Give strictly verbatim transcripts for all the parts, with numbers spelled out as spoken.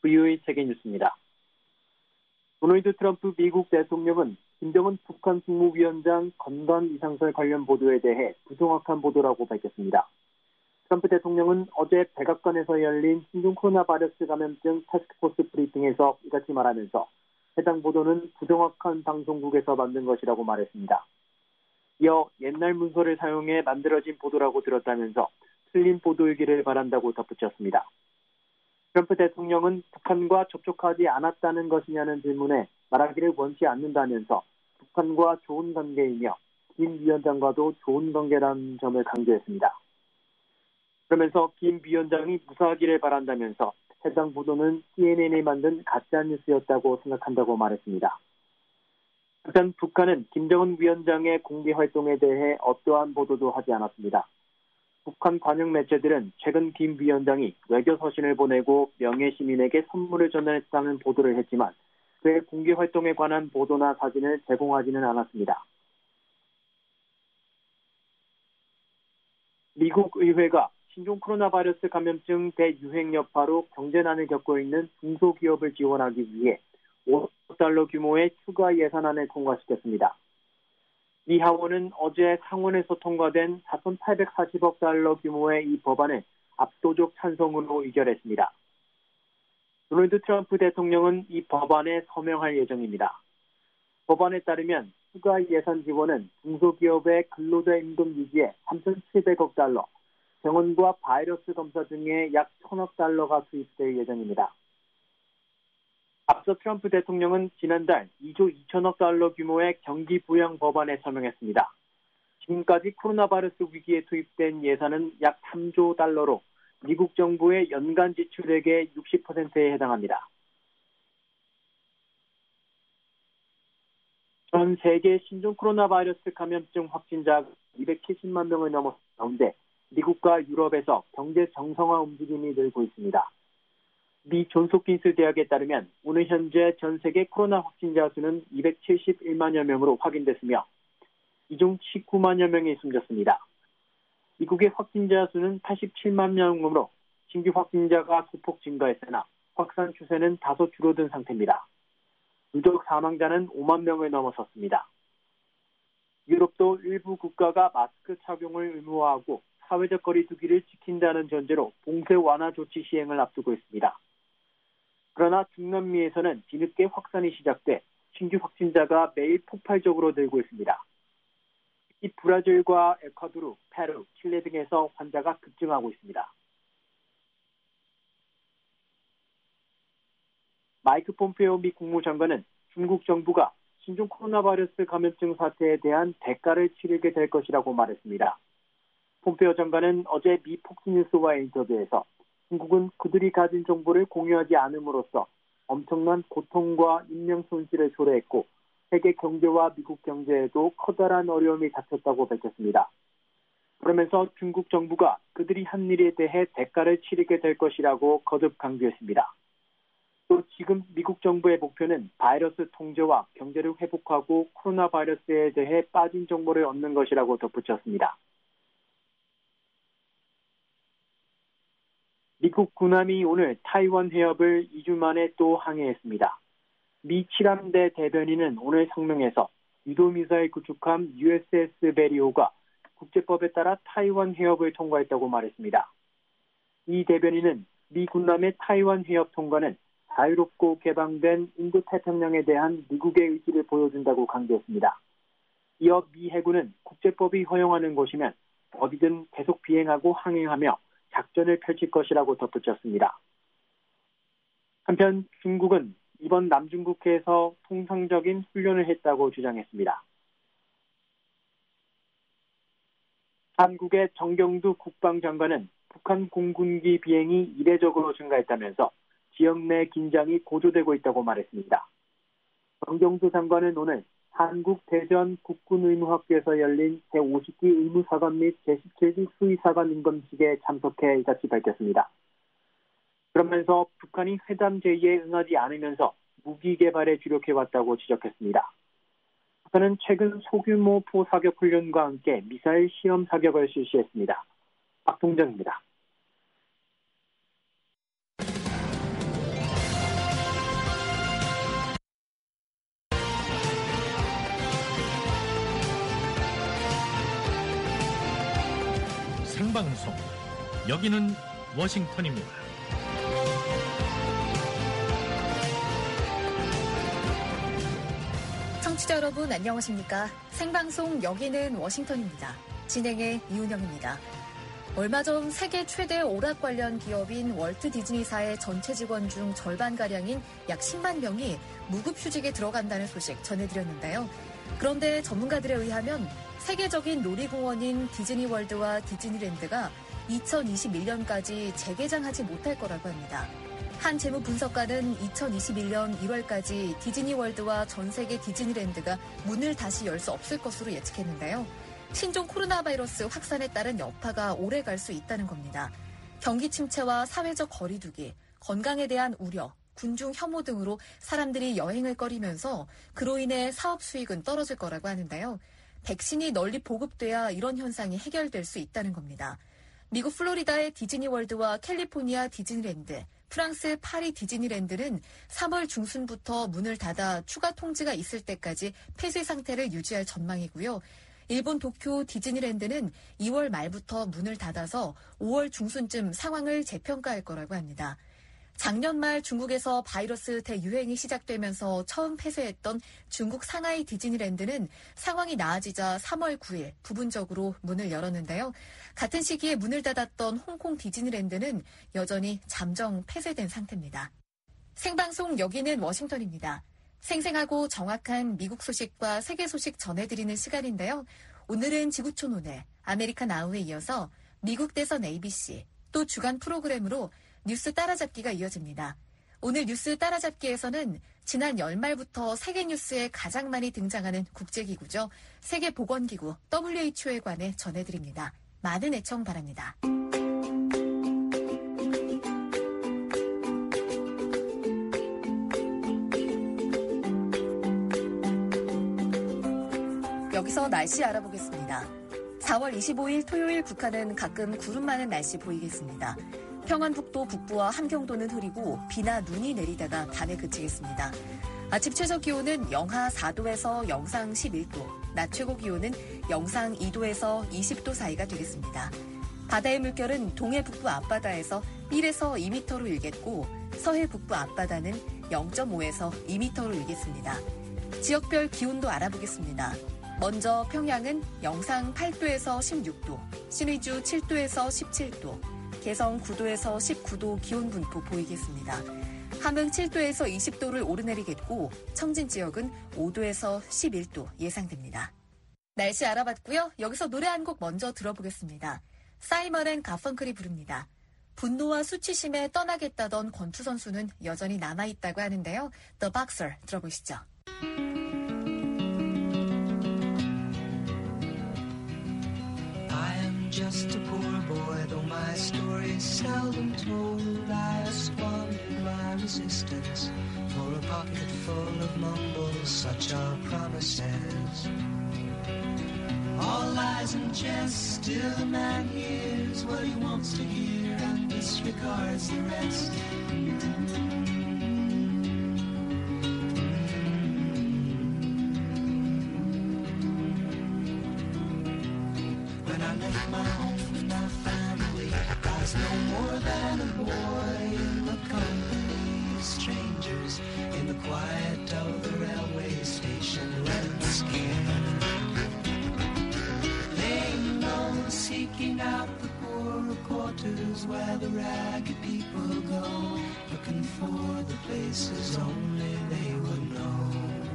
브이오에이 세계뉴스입니다. 도널드 트럼프 미국 대통령은 김정은 북한 국무위원장 건강 이상설 관련 보도에 대해 부정확한 보도라고 밝혔습니다. 트럼프 대통령은 어제 백악관에서 열린 신종 코로나 바이러스 감염증 타스크포스 브리핑에서 이같이 말하면서 해당 보도는 부정확한 방송국에서 만든 것이라고 말했습니다. 이어 옛날 문서를 사용해 만들어진 보도라고 들었다면서 틀린 보도이기를 바란다고 덧붙였습니다. 트럼프 대통령은 북한과 접촉하지 않았다는 것이냐는 질문에 말하기를 원치 않는다면서 북한과 좋은 관계이며 김 위원장과도 좋은 관계라는 점을 강조했습니다. 그러면서 김 위원장이 무사하기를 바란다면서 해당 보도는 씨엔엔이 만든 가짜뉴스였다고 생각한다고 말했습니다. 한편 북한은 김정은 위원장의 공개 활동에 대해 어떠한 보도도 하지 않았습니다. 북한 관영 매체들은 최근 김 위원장이 외교 서신을 보내고 명예 시민에게 선물을 전했다는 보도를 했지만 그의 공개 활동에 관한 보도나 사진을 제공하지는 않았습니다. 미국 의회가 신종 코로나 바이러스 감염증 대유행 여파로 경제난을 겪고 있는 중소기업을 지원하기 위해 오억 달러 규모의 추가 예산안을 통과시켰습니다. 미 하원은 어제 상원에서 통과된 사천팔백사십억 달러 규모의 이 법안을 압도적 찬성으로 의결했습니다. 도널드 트럼프 대통령은 이 법안에 서명할 예정입니다. 법안에 따르면 추가 예산 지원은 중소기업의 근로자 임금 유지에 삼천칠백억 달러, 병원과 바이러스 검사 등에 약 천억 달러가 투입될 예정입니다. 앞서 트럼프 대통령은 지난달 이조 이천억 달러 규모의 경기 부양 법안에 서명했습니다. 지금까지 코로나 바이러스 위기에 투입된 예산은 약 삼조 달러로 미국 정부의 연간 지출액의 육십 퍼센트에 해당합니다. 전 세계 신종 코로나 바이러스 감염증 확진자가 이백칠십만 명을 넘어선 가운데 미국과 유럽에서 경제 정상화 움직임이 늘고 있습니다. 미 존스홉킨스 대학에 따르면 오늘 현재 전 세계 코로나 확진자 수는 이백칠십일만여 명으로 확인됐으며 이 중 십구만여 명이 숨졌습니다. 미국의 확진자 수는 팔십칠만 명으로 신규 확진자가 소폭 증가했으나 확산 추세는 다소 줄어든 상태입니다. 누적 사망자는 오만 명을 넘어섰습니다. 유럽도 일부 국가가 마스크 착용을 의무화하고 사회적 거리 두기를 지킨다는 전제로 봉쇄 완화 조치 시행을 앞두고 있습니다. 그러나 중남미에서는 뒤늦게 확산이 시작돼 신규 확진자가 매일 폭발적으로 늘고 있습니다. 특히 브라질과 에콰도르, 페루, 칠레 등에서 환자가 급증하고 있습니다. 마이크 폼페오 미 국무장관은 중국 정부가 신종 코로나 바이러스 감염증 사태에 대한 대가를 치르게 될 것이라고 말했습니다. 폼페오 장관은 어제 미 폭스뉴스와의 인터뷰에서 중국은 그들이 가진 정보를 공유하지 않음으로써 엄청난 고통과 인명 손실을 초래했고 세계 경제와 미국 경제에도 커다란 어려움이 닥쳤다고 밝혔습니다. 그러면서 중국 정부가 그들이 한 일에 대해 대가를 치르게 될 것이라고 거듭 강조했습니다. 또 지금 미국 정부의 목표는 바이러스 통제와 경제를 회복하고 코로나 바이러스에 대해 빠진 정보를 얻는 것이라고 덧붙였습니다. 미국 군함이 오늘 타이완 해협을 이 주 만에 또 항해했습니다. 미 칠함대 대변인은 오늘 성명에서 유도미사일 구축함 유에스에스 베리오가 국제법에 따라 타이완 해협을 통과했다고 말했습니다. 이 대변인은 미 군함의 타이완 해협 통과는 자유롭고 개방된 인도태평양에 대한 미국의 의지를 보여준다고 강조했습니다. 이어 미 해군은 국제법이 허용하는 곳이면 어디든 계속 비행하고 항행하며 작전을 펼칠 것이라고 덧붙였습니다. 한편 중국은 이번 남중국해에서 통상적인 훈련을 했다고 주장했습니다. 한국의 정경두 국방장관은 북한 공군기 비행이 이례적으로 증가했다면서 지역 내 긴장이 고조되고 있다고 말했습니다. 정경두 장관은 오늘 한국 대전 국군의무학교에서 열린 제오십 기 의무사관 및 제십칠 기 수의사관 임금식에 참석해 이같이 밝혔습니다. 그러면서 북한이 회담 제의에 응하지 않으면서 무기 개발에 주력해왔다고 지적했습니다. 북한은 최근 소규모 포사격 훈련과 함께 미사일 시험 사격을 실시했습니다. 박동정입니다. 생방송, 여기는 워싱턴입니다. 청취자 여러분 안녕하십니까? 생방송 여기는 워싱턴입니다. 진행의 이은영입니다. 얼마 전 세계 최대 오락 관련 기업인 월트 디즈니사의 전체 직원 중 절반가량인 약 십만 명이 무급휴직에 들어간다는 소식 전해드렸는데요. 그런데 전문가들에 의하면 세계적인 놀이공원인 디즈니월드와 디즈니랜드가 이천이십일 년까지 재개장하지 못할 거라고 합니다. 한 재무분석가는 이천이십일 년 일월까지 디즈니월드와 전 세계 디즈니랜드가 문을 다시 열 수 없을 것으로 예측했는데요. 신종 코로나 바이러스 확산에 따른 여파가 오래 갈 수 있다는 겁니다. 경기 침체와 사회적 거리두기, 건강에 대한 우려, 군중 혐오 등으로 사람들이 여행을 꺼리면서 그로 인해 사업 수익은 떨어질 거라고 하는데요. 백신이 널리 보급돼야 이런 현상이 해결될 수 있다는 겁니다. 미국 플로리다의 디즈니월드와 캘리포니아 디즈니랜드, 프랑스 파리 디즈니랜드는 삼월 중순부터 문을 닫아 추가 통지가 있을 때까지 폐쇄 상태를 유지할 전망이고요. 일본 도쿄 디즈니랜드는 이월 말부터 문을 닫아서 오월 중순쯤 상황을 재평가할 거라고 합니다. 작년 말 중국에서 바이러스 대유행이 시작되면서 처음 폐쇄했던 중국 상하이 디즈니랜드는 상황이 나아지자 삼월 구일 부분적으로 문을 열었는데요. 같은 시기에 문을 닫았던 홍콩 디즈니랜드는 여전히 잠정 폐쇄된 상태입니다. 생방송 여기는 워싱턴입니다. 생생하고 정확한 미국 소식과 세계 소식 전해드리는 시간인데요. 오늘은 지구촌 오늘, 아메리칸 나우에 이어서 미국 대선 에이비씨, 또 주간 프로그램으로 뉴스 따라잡기가 이어집니다. 오늘 뉴스 따라잡기에서는 지난 연말부터 세계 뉴스에 가장 많이 등장하는 국제기구죠. 세계보건기구 더블유에이치오에 관해 전해드립니다. 많은 애청 바랍니다. 여기서 날씨 알아보겠습니다. 사월 이십오일 토요일 북한은 가끔 구름 많은 날씨 보이겠습니다. 평안북도 북부와 함경도는 흐리고 비나 눈이 내리다가 밤에 그치겠습니다. 아침 최저 기온은 영하 사도에서 영상 십일도, 낮 최고 기온은 영상 이도에서 이십도 사이가 되겠습니다. 바다의 물결은 동해 북부 앞바다에서 일에서 이 미터로 일겠고 서해 북부 앞바다는 영점오에서 이 미터로 일겠습니다. 지역별 기온도 알아보겠습니다. 먼저 평양은 영상 팔도에서 십육도, 신의주 칠도에서 십칠도, 개성 구도에서 십구도 기온 분포 보이겠습니다. 함흥 칠도에서 이십도를 오르내리겠고 청진 지역은 오도에서 십일도 예상됩니다. 날씨 알아봤고요. 여기서 노래 한 곡 먼저 들어보겠습니다. 사이먼 앤 가펑클이 부릅니다. 분노와 수치심에 떠나겠다던 권투 선수는 여전히 남아있다고 하는데요. The Boxer 들어보시죠. Just a poor boy, though my story is seldom told. I squandered my resistance for a pocket full of mumbles. Such are promises, all lies and jest. Still a man hears what he wants to hear and disregards the rest. Where the ragged people go, looking for the places only they would know.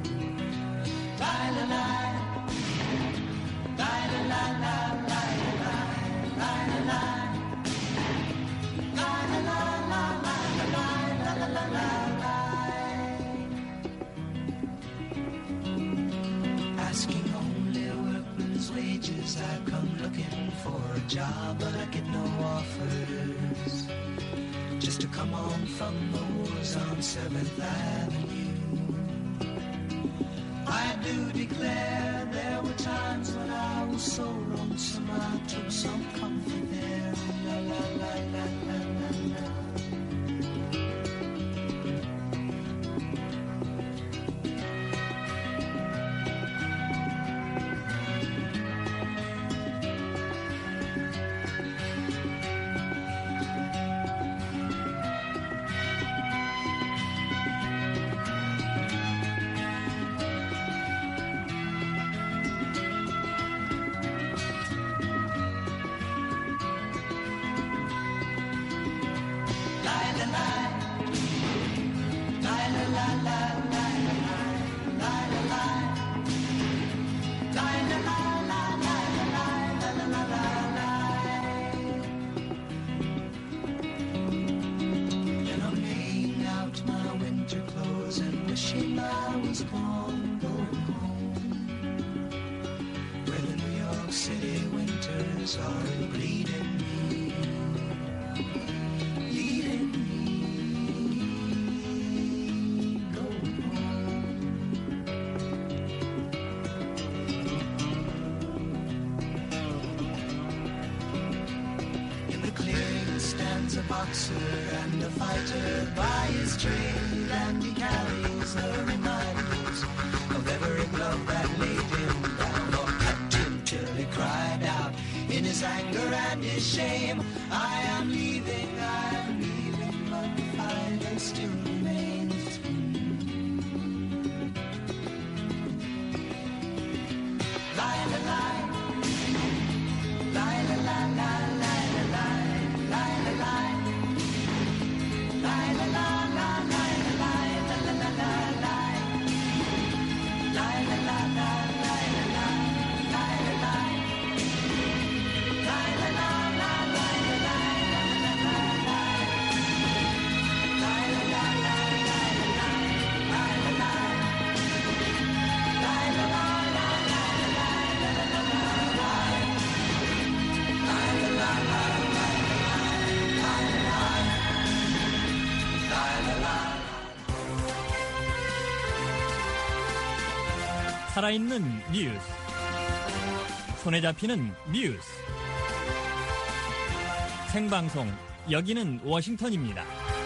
La-la-la, la-la-la, la-la-la, la-la-la, la-la-la, la-la-la. Asking only workman's wages, I come looking for a job, but I get no offers. Just to come on from the wars on seventh Avenue. I do declare there were times when I was so lonesome I took some comfort there. La la la la la la la. was born going home, where the New York City winters are bleeding me, leading me, going home. In the clearing stands a boxer and a fighter by his trade, and he carries the reminders of every blow that laid him down or cut him till he cried out in his anger and his shame, I am leaving, I am leaving, but the fighter still remains. La la la, la la la la la la la la la. 살아있는 뉴스, 손에 잡히는 뉴스, 생방송, 여기는 워싱턴입니다.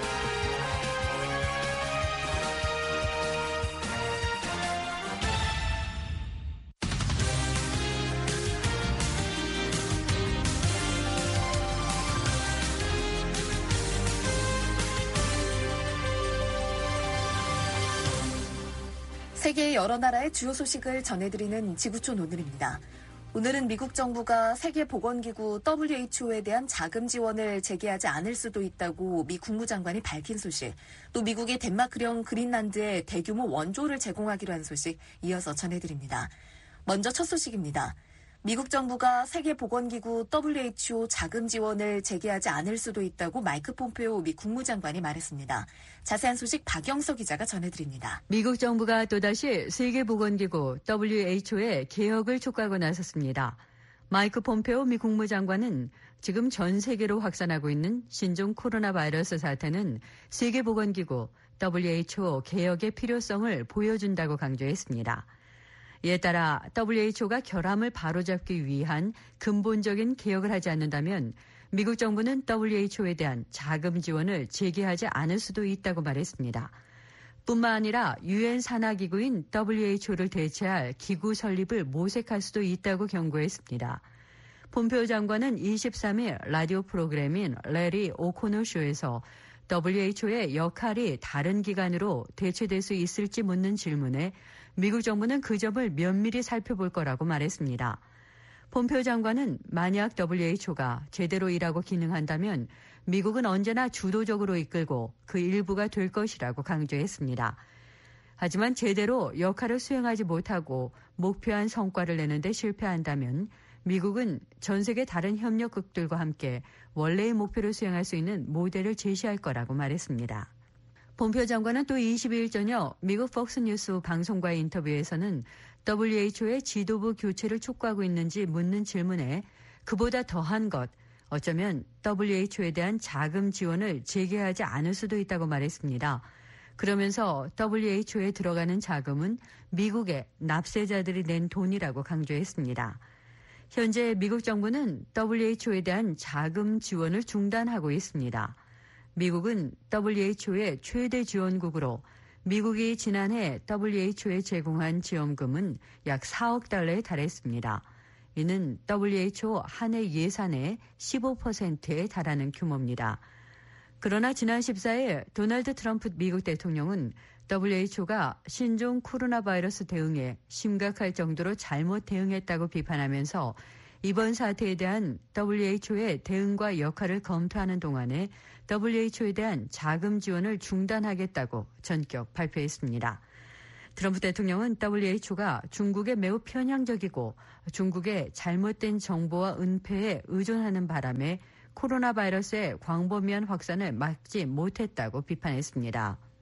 세계 여러 나라의 주요 소식을 전해드리는 지구촌 오늘입니다. 오늘은 미국 정부가 세계보건기구 더블유에이치오에 대한 자금 지원을 재개하지 않을 수도 있다고 미 국무장관이 밝힌 소식, 또 미국이 덴마크령 그린란드에 대규모 원조를 제공하기로 한 소식 이어서 전해드립니다. 먼저 첫 소식입니다. 미국 정부가 세계보건기구 더블유에이치오 자금 지원을 재개하지 않을 수도 있다고 마이크 폼페오 미 국무장관이 말했습니다. 자세한 소식 박영서 기자가 전해드립니다. 미국 정부가 또다시 세계보건기구 더블유에이치오의 개혁을 촉구하고 나섰습니다. 마이크 폼페오 미 국무장관은 지금 전 세계로 확산하고 있는 신종 코로나 바이러스 사태는 세계보건기구 더블유에이치오 개혁의 필요성을 보여준다고 강조했습니다. 이에 따라 더블유에이치오가 결함을 바로잡기 위한 근본적인 개혁을 하지 않는다면 미국 정부는 더블유에이치오에 대한 자금 지원을 재개하지 않을 수도 있다고 말했습니다. 뿐만 아니라 유엔 산하기구인 더블유에이치오를 대체할 기구 설립을 모색할 수도 있다고 경고했습니다. 폼페오 장관은 이십삼 일 라디오 프로그램인 레리 오코노 쇼에서 더블유에이치오의 역할이 다른 기관으로 대체될 수 있을지 묻는 질문에 미국 정부는 그 점을 면밀히 살펴볼 거라고 말했습니다. 폼페오 장관은 만약 더블유에이치오가 제대로 일하고 기능한다면 미국은 언제나 주도적으로 이끌고 그 일부가 될 것이라고 강조했습니다. 하지만 제대로 역할을 수행하지 못하고 목표한 성과를 내는데 실패한다면 미국은 전 세계 다른 협력국들과 함께 원래의 목표를 수행할 수 있는 모델을 제시할 거라고 말했습니다. 폼페오 장관은 또 이십이 일 저녁 미국 폭스뉴스 방송과의 인터뷰에서는 더블유에이치오의 지도부 교체를 촉구하고 있는지 묻는 질문에 그보다 더한 것, 어쩌면 더블유에이치오에 대한 자금 지원을 재개하지 않을 수도 있다고 말했습니다. 그러면서 더블유에이치오에 들어가는 자금은 미국의 납세자들이 낸 돈이라고 강조했습니다. 현재 미국 정부는 더블유에이치오에 대한 자금 지원을 중단하고 있습니다. 미국은 더블유에이치오의 최대 지원국으로 미국이 지난해 더블유에이치오에 제공한 지원금은 약 사억 달러에 달했습니다. 이는 더블유에이치오 한 해 예산의 십오 퍼센트에 달하는 규모입니다. 그러나 지난 십사 일 도널드 트럼프 미국 대통령은 더블유에이치오가 신종 코로나 바이러스 대응에 심각할 정도로 잘못 대응했다고 비판하면서 이번 사태에 대한 더블유에이치오의 대응과 역할을 검토하는 동안에 더블유에이치오에 대한 자금 지원을 중단하겠다고 전격 발표했습니다. 트럼프 대통령은 더블유에이치오가 중국에 매우 편향적이고 중국의 잘못된 정보와 은폐에 의존하는 바람에 코로나 바이러스의 광범위한 확산을 막지 못했다고 비판했습니다.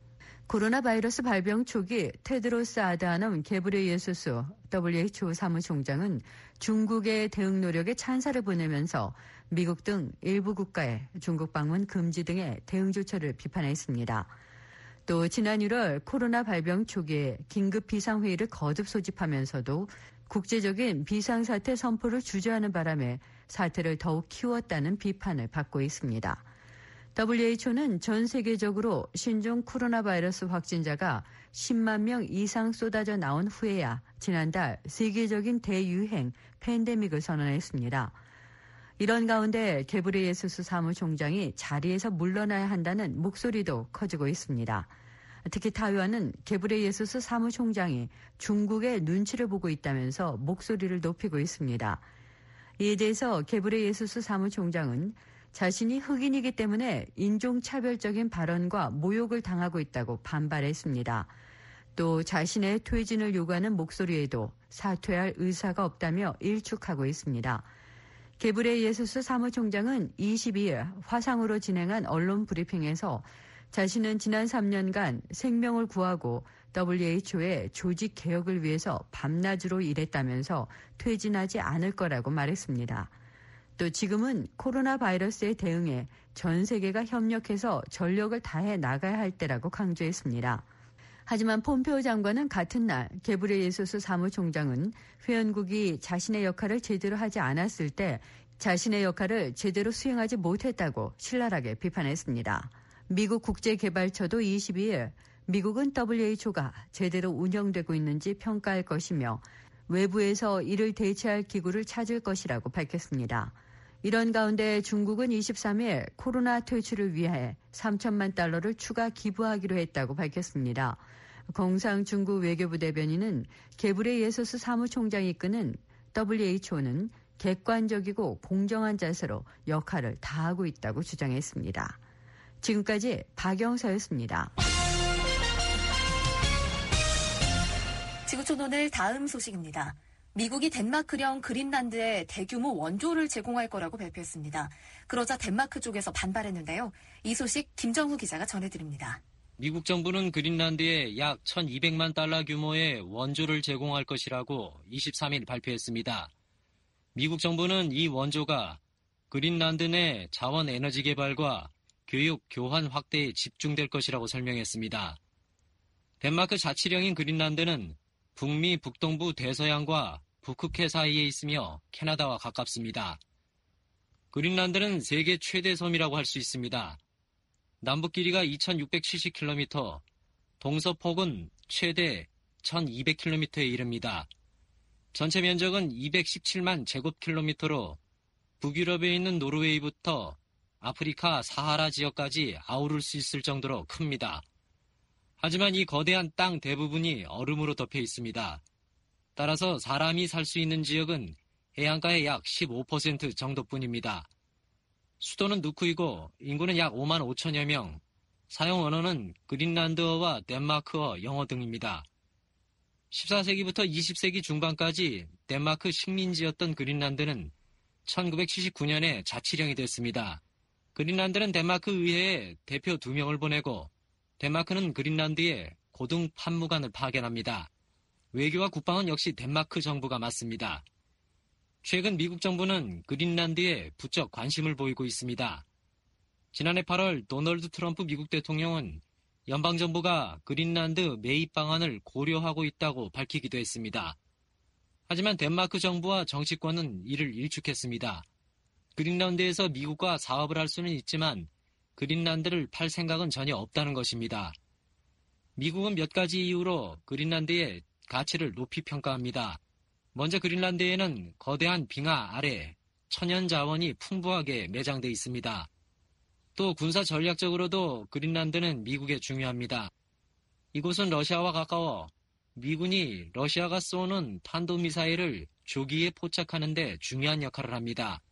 코로나 바이러스 발병 초기 테드로스 아드하놈 게브레예수스 더블유에이치오 사무총장은 중국의 대응 노력에 찬사를 보내면서 미국 등 일부 국가의 중국 방문 금지 등의 대응 조처를 비판했습니다. 또 지난 일월 코로나 발병 초기에 긴급 비상회의를 거듭 소집하면서도 국제적인 비상사태 선포를 주저하는 바람에 사태를 더욱 키웠다는 비판을 받고 있습니다. 더블유에이치오는 전 세계적으로 신종 코로나 바이러스 확진자가 십만 명 이상 쏟아져 나온 후에야 지난달 세계적인 대유행 팬데믹을 선언했습니다. 이런 가운데 게브레예수스 사무총장이 자리에서 물러나야 한다는 목소리도 커지고 있습니다. 특히 타이완은 게브레예수스 사무총장이 중국의 눈치를 보고 있다면서 목소리를 높이고 있습니다. 이에 대해서 게브레예수스 사무총장은 자신이 흑인이기 때문에 인종차별적인 발언과 모욕을 당하고 있다고 반발했습니다. 또 자신의 퇴진을 요구하는 목소리에도 사퇴할 의사가 없다며 일축하고 있습니다. 게브레예수스 사무총장은 이십이일 화상으로 진행한 언론 브리핑에서 자신은 지난 삼 년간 생명을 구하고 더블유에이치오의 조직 개혁을 위해서 밤낮으로 일했다면서 퇴진하지 않을 거라고 말했습니다. 또 지금은 코로나 바이러스에 대응해 전 세계가 협력해서 전력을 다해 나가야 할 때라고 강조했습니다. 하지만 폼페오 장관은 같은 날 게브레예수스 사무총장은 회원국이 자신의 역할을 제대로 하지 않았을 때 자신의 역할을 제대로 수행하지 못했다고 신랄하게 비판했습니다. 미국 국제개발처도 이십이일 미국은 더블유에이치오가 제대로 운영되고 있는지 평가할 것이며 외부에서 이를 대체할 기구를 찾을 것이라고 밝혔습니다. 이런 가운데 중국은 이십삼일 코로나 퇴출을 위해 삼천만 달러를 추가 기부하기로 했다고 밝혔습니다. 공상 중국 외교부 대변인은 게브레예수스 사무총장이 이끄는 더블유에이치오는 객관적이고 공정한 자세로 역할을 다하고 있다고 주장했습니다. 지금까지 박영서였습니다. 지구촌 오늘 다음 소식입니다. 미국이 덴마크령 그린란드에 대규모 원조를 제공할 거라고 발표했습니다. 그러자 덴마크 쪽에서 반발했는데요. 이 소식 김정후 기자가 전해드립니다. 미국 정부는 그린란드에 약 천이백만 달러 규모의 원조를 제공할 것이라고 이십삼일 발표했습니다. 미국 정부는 이 원조가 그린란드 내 자원 에너지 개발과 교육, 교환 확대에 집중될 것이라고 설명했습니다. 덴마크 자치령인 그린란드는 북미 북동부 대서양과 북흑해 사이에 있으며 캐나다와 가깝습니다. 그린란드는 세계 최대 섬이라고 할 수 있습니다. 남북 길이가 이천육백칠십 킬로미터, 동서폭은 최대 천이백 킬로미터에 이릅니다. 전체 면적은 이백십칠만 제곱킬로미터로 북유럽에 있는 노르웨이부터 아프리카 사하라 지역까지 아우를 수 있을 정도로 큽니다. 하지만 이 거대한 땅 대부분이 얼음으로 덮여 있습니다. 따라서 사람이 살 수 있는 지역은 해안가의 약 십오 퍼센트 정도뿐입니다. 수도는 누크이고 인구는 약 오만 오천여 명, 사용 언어는 그린란드어와 덴마크어, 영어 등입니다. 십사 세기부터 이십 세기 중반까지 덴마크 식민지였던 그린란드는 천구백칠십구 년에 자치령이 됐습니다. 그린란드는 덴마크 의회에 대표 두 명을 보내고 덴마크는 그린란드에 고등 판무관을 파견합니다. 외교와 국방은 역시 덴마크 정부가 맡습니다. 최근 미국 정부는 그린란드에 부쩍 관심을 보이고 있습니다. 지난해 팔월 도널드 트럼프 미국 대통령은 연방정부가 그린란드 매입 방안을 고려하고 있다고 밝히기도 했습니다. 하지만 덴마크 정부와 정치권은 이를 일축했습니다. 그린란드에서 미국과 사업을 할 수는 있지만 그린란드를 팔 생각은 전혀 없다는 것입니다. 미국은 몇 가지 이유로 그린란드의 가치를 높이 평가합니다. 먼저 그린란드에는 거대한 빙하 아래 천연 자원이 풍부하게 매장돼 있습니다. 또 군사 전략적으로도 그린란드는 미국에 중요합니다. 이곳은 러시아와 가까워 미군이 러시아가 쏘는 탄도미사일을 조기에 포착하는 데 중요한 역할을 합니다.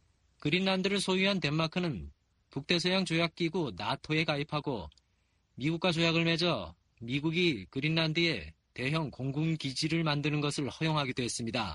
그린란드를 소유한 덴마크는 북대서양 조약기구 나토에 가입하고 미국과 조약을 맺어 미국이 그린란드에 대형 공군기지를 만드는 것을 허용하기도 했습니다.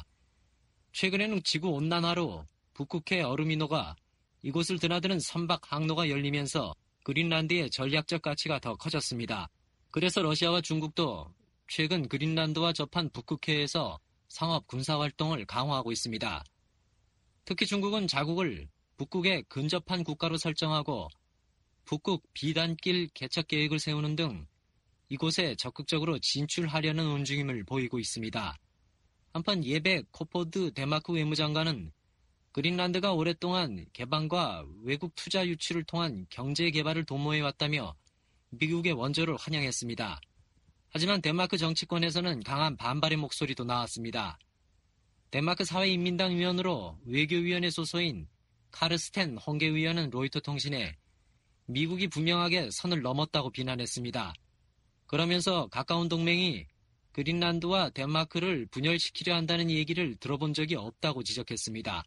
최근에는 지구온난화로 북극해 얼음이 녹아 이곳을 드나드는 선박 항로가 열리면서 그린란드의 전략적 가치가 더 커졌습니다. 그래서 러시아와 중국도 최근 그린란드와 접한 북극해에서 상업 군사활동을 강화하고 있습니다. 특히 중국은 자국을 북극에 근접한 국가로 설정하고 북극 비단길 개척 계획을 세우는 등 이곳에 적극적으로 진출하려는 움직임을 보이고 있습니다. 한편 예베 코포드 덴마크 외무장관은 그린란드가 오랫동안 개방과 외국 투자 유치를 통한 경제 개발을 도모해왔다며 미국의 원조를 환영했습니다. 하지만 덴마크 정치권에서는 강한 반발의 목소리도 나왔습니다. 덴마크 사회인민당 위원으로 외교위원회 소속인 카르스텐 홍계 의원은 로이터 통신에 미국이 분명하게 선을 넘었다고 비난했습니다. 그러면서 가까운 동맹이 그린란드와 덴마크를 분열시키려 한다는 얘기를 들어본 적이 없다고 지적했습니다.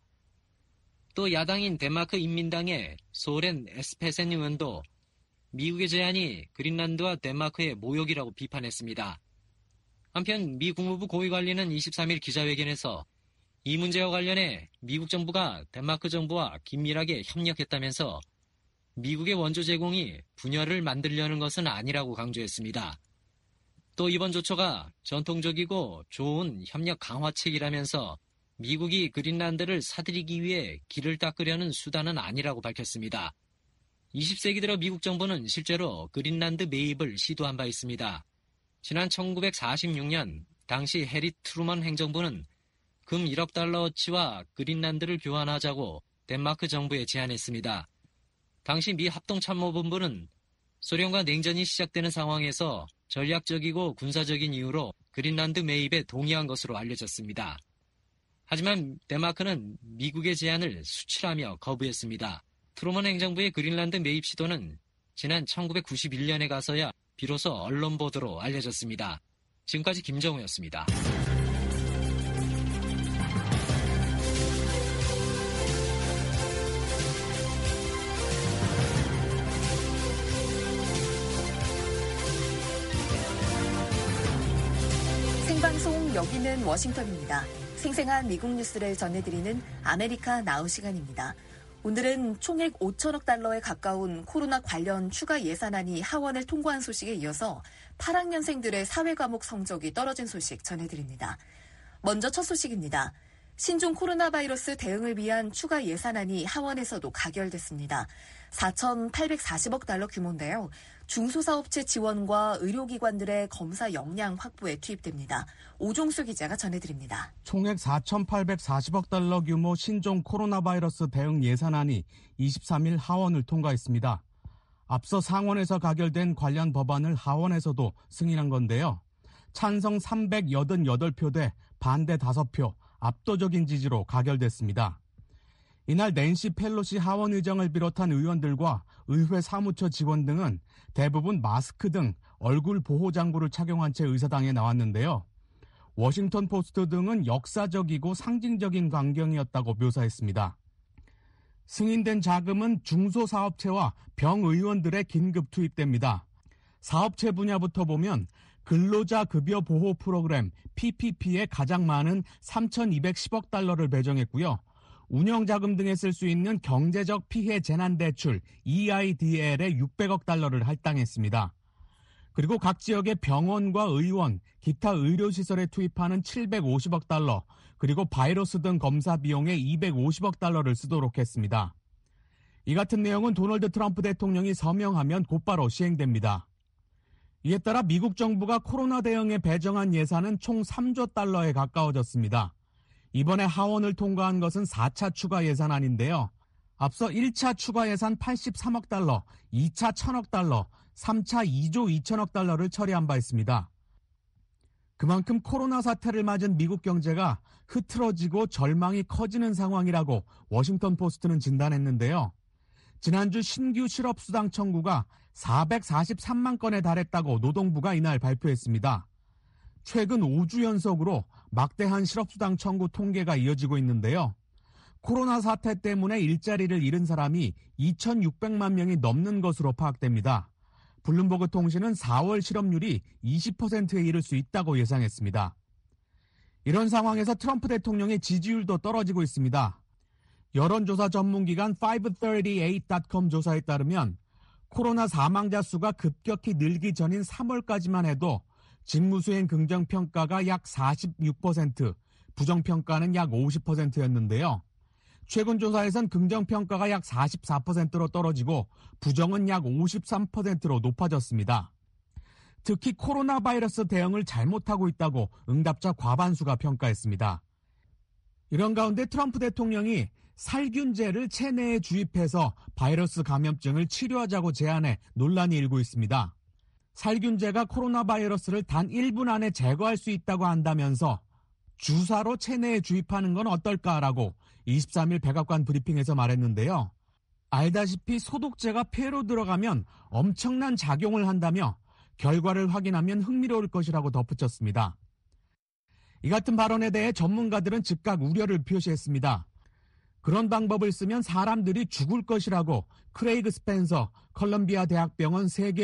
또 야당인 덴마크 인민당의 소렌 에스페센 의원도 미국의 제안이 그린란드와 덴마크의 모욕이라고 비판했습니다. 한편 미 국무부 고위관리는 이십삼 일 기자회견에서 이 문제와 관련해 미국 정부가 덴마크 정부와 긴밀하게 협력했다면서 미국의 원조 제공이 분열을 만들려는 것은 아니라고 강조했습니다. 또 이번 조처가 전통적이고 좋은 협력 강화책이라면서 미국이 그린란드를 사들이기 위해 길을 닦으려는 수단은 아니라고 밝혔습니다. 이십 세기 들어 미국 정부는 실제로 그린란드 매입을 시도한 바 있습니다. 지난 천구백사십육 년 당시 해리 트루먼 행정부는 금 일억 달러어치와 그린란드를 교환하자고 덴마크 정부에 제안했습니다. 당시 미 합동참모본부는 소련과 냉전이 시작되는 상황에서 전략적이고 군사적인 이유로 그린란드 매입에 동의한 것으로 알려졌습니다. 하지만 덴마크는 미국의 제안을 수치라며 거부했습니다. 트루먼 행정부의 그린란드 매입 시도는 지난 천구백구십일 년에 가서야 비로소 언론 보도로 알려졌습니다. 지금까지 김정우였습니다. 생방송 여기는 워싱턴입니다. 생생한 미국 뉴스를 전해드리는 아메리카 나우 시간입니다. 오늘은 총액 오천억 달러에 가까운 코로나 관련 추가 예산안이 하원을 통과한 소식에 이어서 팔 학년생들의 사회과목 성적이 떨어진 소식 전해드립니다. 먼저 첫 소식입니다. 신종 코로나 바이러스 대응을 위한 추가 예산안이 하원에서도 가결됐습니다. 사천팔백사십억 달러 규모인데요. 중소사업체 지원과 의료기관들의 검사 역량 확보에 투입됩니다. 오종수 기자가 전해드립니다. 총액 사천팔백사십억 달러 규모 신종 코로나 바이러스 대응 예산안이 이십삼 일 하원을 통과했습니다. 앞서 상원에서 가결된 관련 법안을 하원에서도 승인한 건데요. 찬성 삼백팔십팔 표 대 반대 다섯 표, 압도적인 지지로 가결됐습니다. 이날 낸시 펠로시 하원 의장을 비롯한 의원들과 의회 사무처 직원 등은 대부분 마스크 등 얼굴 보호 장구를 착용한 채 의사당에 나왔는데요. 워싱턴 포스트 등은 역사적이고 상징적인 광경이었다고 묘사했습니다. 승인된 자금은 중소사업체와 병의원들의 긴급 투입됩니다. 사업체 분야부터 보면 근로자 급여 보호 프로그램 피피피에 가장 많은 삼천이백십억 달러를 배정했고요. 운영자금 등에 쓸 수 있는 경제적 피해 재난대출 이아이디엘에 육백억 달러를 할당했습니다. 그리고 각 지역의 병원과 의원, 기타 의료시설에 투입하는 칠백오십억 달러, 그리고 바이러스 등 검사 비용에 이백오십억 달러를 쓰도록 했습니다. 이 같은 내용은 도널드 트럼프 대통령이 서명하면 곧바로 시행됩니다. 이에 따라 미국 정부가 코로나 대응에 배정한 예산은 총 삼조 달러에 가까워졌습니다. 이번에 하원을 통과한 것은 사 차 추가 예산안인데요. 앞서 일 차 추가 예산 팔십삼억 달러, 이 차 천억 달러, 삼 차 이조 이천억 달러를 처리한 바 있습니다. 그만큼 코로나 사태를 맞은 미국 경제가 흐트러지고 절망이 커지는 상황이라고 워싱턴 포스트는 진단했는데요. 지난주 신규 실업수당 청구가 사백사십삼만 건에 달했다고 노동부가 이날 발표했습니다. 최근 오 주 연속으로 막대한 실업수당 청구 통계가 이어지고 있는데요. 코로나 사태 때문에 일자리를 잃은 사람이 이천육백만 명이 넘는 것으로 파악됩니다. 블룸버그 통신은 사월 실업률이 이십 퍼센트에 이를 수 있다고 예상했습니다. 이런 상황에서 트럼프 대통령의 지지율도 떨어지고 있습니다. 여론조사 전문기관 파이브삼십팔 닷컴 조사에 따르면 코로나 사망자 수가 급격히 늘기 전인 삼월까지만 해도 직무수행 긍정평가가 약 사십육 퍼센트, 부정평가는 약 오십 퍼센트였는데요. 최근 조사에선 긍정평가가 약 사십사 퍼센트로 떨어지고 부정은 약 오십삼 퍼센트로 높아졌습니다. 특히 코로나 바이러스 대응을 잘못하고 있다고 응답자 과반수가 평가했습니다. 이런 가운데 트럼프 대통령이 살균제를 체내에 주입해서 바이러스 감염증을 치료하자고 제안해 논란이 일고 있습니다. 살균제가 코로나 바이러스를 단 일 분 안에 제거할 수 있다고 한다면서 주사로 체내에 주입하는 건 어떨까라고 이십삼 일 백악관 브리핑에서 말했는데요. 알다시피 소독제가 폐로 들어가면 엄청난 작용을 한다며 결과를 확인하면 흥미로울 것이라고 덧붙였습니다. 이 같은 발언에 대해 전문가들은 즉각 우려를 표시했습니다. 그런 방법을 쓰면 사람들이 죽을 것이라고 크레이그 스펜서 컬럼비아 대학병원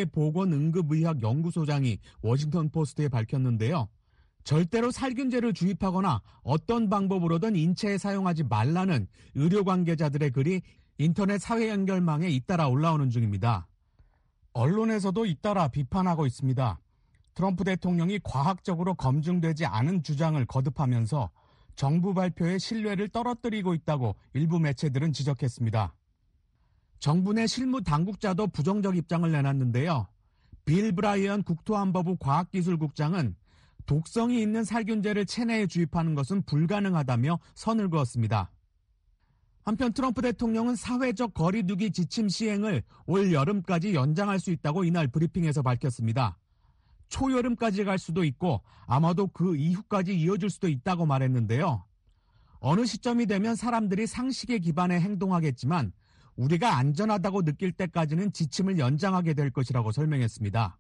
세계보건응급의학연구소장이 워싱턴 포스트에 밝혔는데요. 절대로 살균제를 주입하거나 어떤 방법으로든 인체에 사용하지 말라는 의료 관계자들의 글이 인터넷 사회 연결망에 잇따라 올라오는 중입니다. 언론에서도 잇따라 비판하고 있습니다. 트럼프 대통령이 과학적으로 검증되지 않은 주장을 거듭하면서 정부 발표의 신뢰를 떨어뜨리고 있다고 일부 매체들은 지적했습니다. 정부 내 실무 당국자도 부정적 입장을 내놨는데요. 빌 브라이언 국토안보부 과학기술국장은 독성이 있는 살균제를 체내에 주입하는 것은 불가능하다며 선을 그었습니다. 한편 트럼프 대통령은 사회적 거리두기 지침 시행을 올 여름까지 연장할 수 있다고 이날 브리핑에서 밝혔습니다. 초여름까지 갈 수도 있고 아마도 그 이후까지 이어질 수도 있다고 말했는데요. 어느 시점이 되면 사람들이 상식에 기반해 행동하겠지만 우리가 안전하다고 느낄 때까지는 지침을 연장하게 될 것이라고 설명했습니다.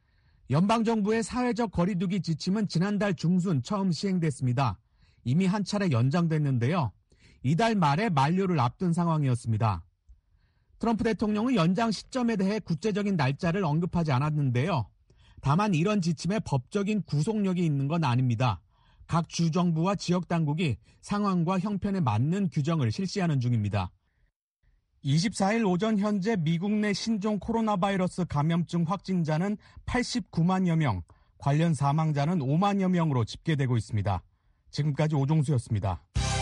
연방정부의 사회적 거리두기 지침은 지난달 중순 처음 시행됐습니다. 이미 한 차례 연장됐는데요. 이달 말에 만료를 앞둔 상황이었습니다. 트럼프 대통령은 연장 시점에 대해 구체적인 날짜를 언급하지 않았는데요. 다만 이런 지침에 법적인 구속력이 있는 건 아닙니다. 각 주정부와 지역당국이 상황과 형편에 맞는 규정을 실시하는 중입니다. 이십사 일 오전 현재 미국 내 신종 코로나 바이러스 감염증 확진자는 팔십구만여 명, 관련 사망자는 오만여 명으로 집계되고 있습니다. 지금까지 오종수였습니다.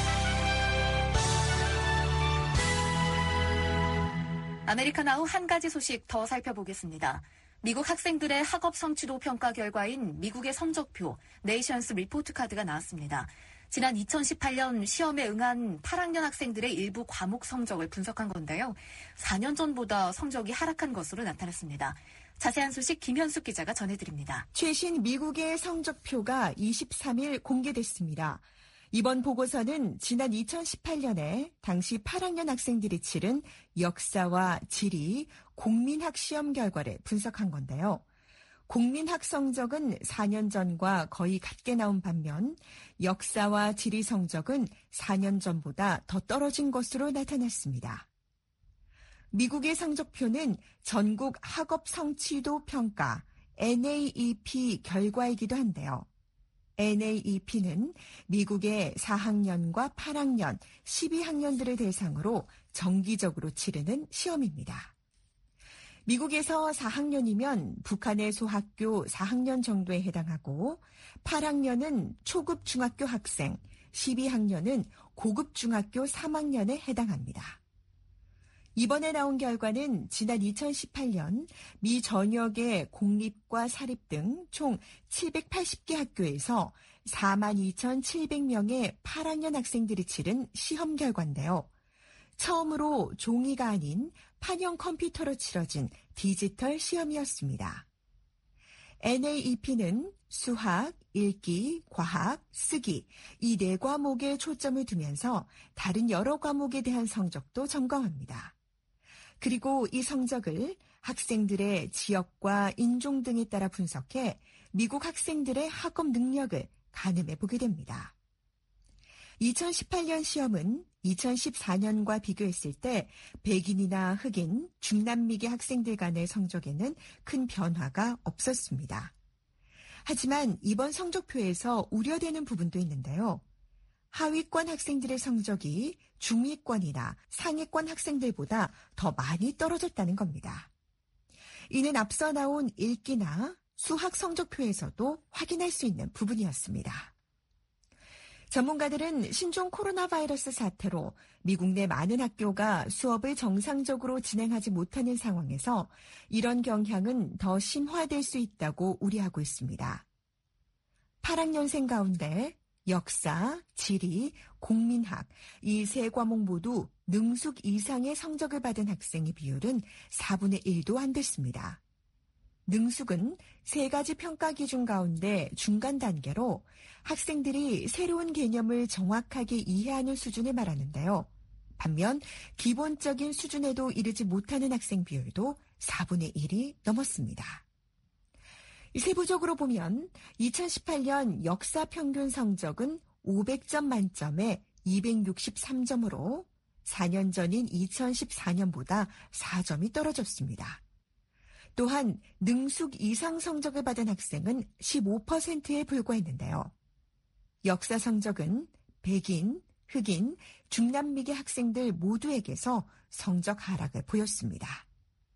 아메리카나우 한 가지 소식 더 살펴보겠습니다. 미국 학생들의 학업 성취도 평가 결과인 미국의 성적표 네이션스 리포트 카드가 나왔습니다. 지난 이천십팔 년 시험에 응한 팔 학년 학생들의 일부 과목 성적을 분석한 건데요. 사 년 전보다 성적이 하락한 것으로 나타났습니다. 자세한 소식 김현숙 기자가 전해드립니다. 최신 미국의 성적표가 이십삼 일 공개됐습니다. 이번 보고서는 지난 이천십팔 년에 당시 팔 학년 학생들이 치른 역사와 지리, 공민학 시험 결과를 분석한 건데요. 공민학 성적은 사 년 전과 거의 같게 나온 반면 역사와 지리 성적은 사 년 전보다 더 떨어진 것으로 나타났습니다. 미국의 성적표는 전국 학업 성취도 평가 엔 에이 이 피 결과이기도 한데요. 엔 에이 이 피는 미국의 사 학년과 팔 학년, 십이 학년들을 대상으로 정기적으로 치르는 시험입니다. 미국에서 사 학년이면 북한의 소학교 사 학년 정도에 해당하고 팔 학년은 초급 중학교 학생, 십이 학년은 고급 중학교 삼 학년에 해당합니다. 이번에 나온 결과는 지난 이천십팔 년 미 전역의 공립과 사립 등 총 칠백팔십 개 학교에서 사만 이천칠백 명의 팔 학년 학생들이 치른 시험 결과인데요. 처음으로 종이가 아닌 판형 컴퓨터로 치러진 디지털 시험이었습니다. 엔 에이 이 피는 수학, 읽기, 과학, 쓰기 이 네 과목에 초점을 두면서 다른 여러 과목에 대한 성적도 점검합니다. 그리고 이 성적을 학생들의 지역과 인종 등에 따라 분석해 미국 학생들의 학업 능력을 가늠해 보게 됩니다. 이천십팔 년 시험은 이천십사 년과 비교했을 때 백인이나 흑인, 중남미계 학생들 간의 성적에는 큰 변화가 없었습니다. 하지만 이번 성적표에서 우려되는 부분도 있는데요. 하위권 학생들의 성적이 중위권이나 상위권 학생들보다 더 많이 떨어졌다는 겁니다. 이는 앞서 나온 읽기나 수학 성적표에서도 확인할 수 있는 부분이었습니다. 전문가들은 신종 코로나 바이러스 사태로 미국 내 많은 학교가 수업을 정상적으로 진행하지 못하는 상황에서 이런 경향은 더 심화될 수 있다고 우려하고 있습니다. 팔 학년생 가운데 역사, 지리, 공민학 이 세 과목 모두 능숙 이상의 성적을 받은 학생의 비율은 사분의 일도 안 됐습니다. 능숙은 세 가지 평가 기준 가운데 중간 단계로 학생들이 새로운 개념을 정확하게 이해하는 수준을 말하는데요. 반면 기본적인 수준에도 이르지 못하는 학생 비율도 사분의 일이 넘었습니다. 세부적으로 보면 이천십팔 년 역사 평균 성적은 오백 점 만점에 이백육십삼 점으로 사 년 전인 이천십사 년보다 사 점이 떨어졌습니다. 또한 능숙 이상 성적을 받은 학생은 십오 퍼센트에 불과했는데요. 역사 성적은 백인, 흑인, 중남미계 학생들 모두에게서 성적 하락을 보였습니다.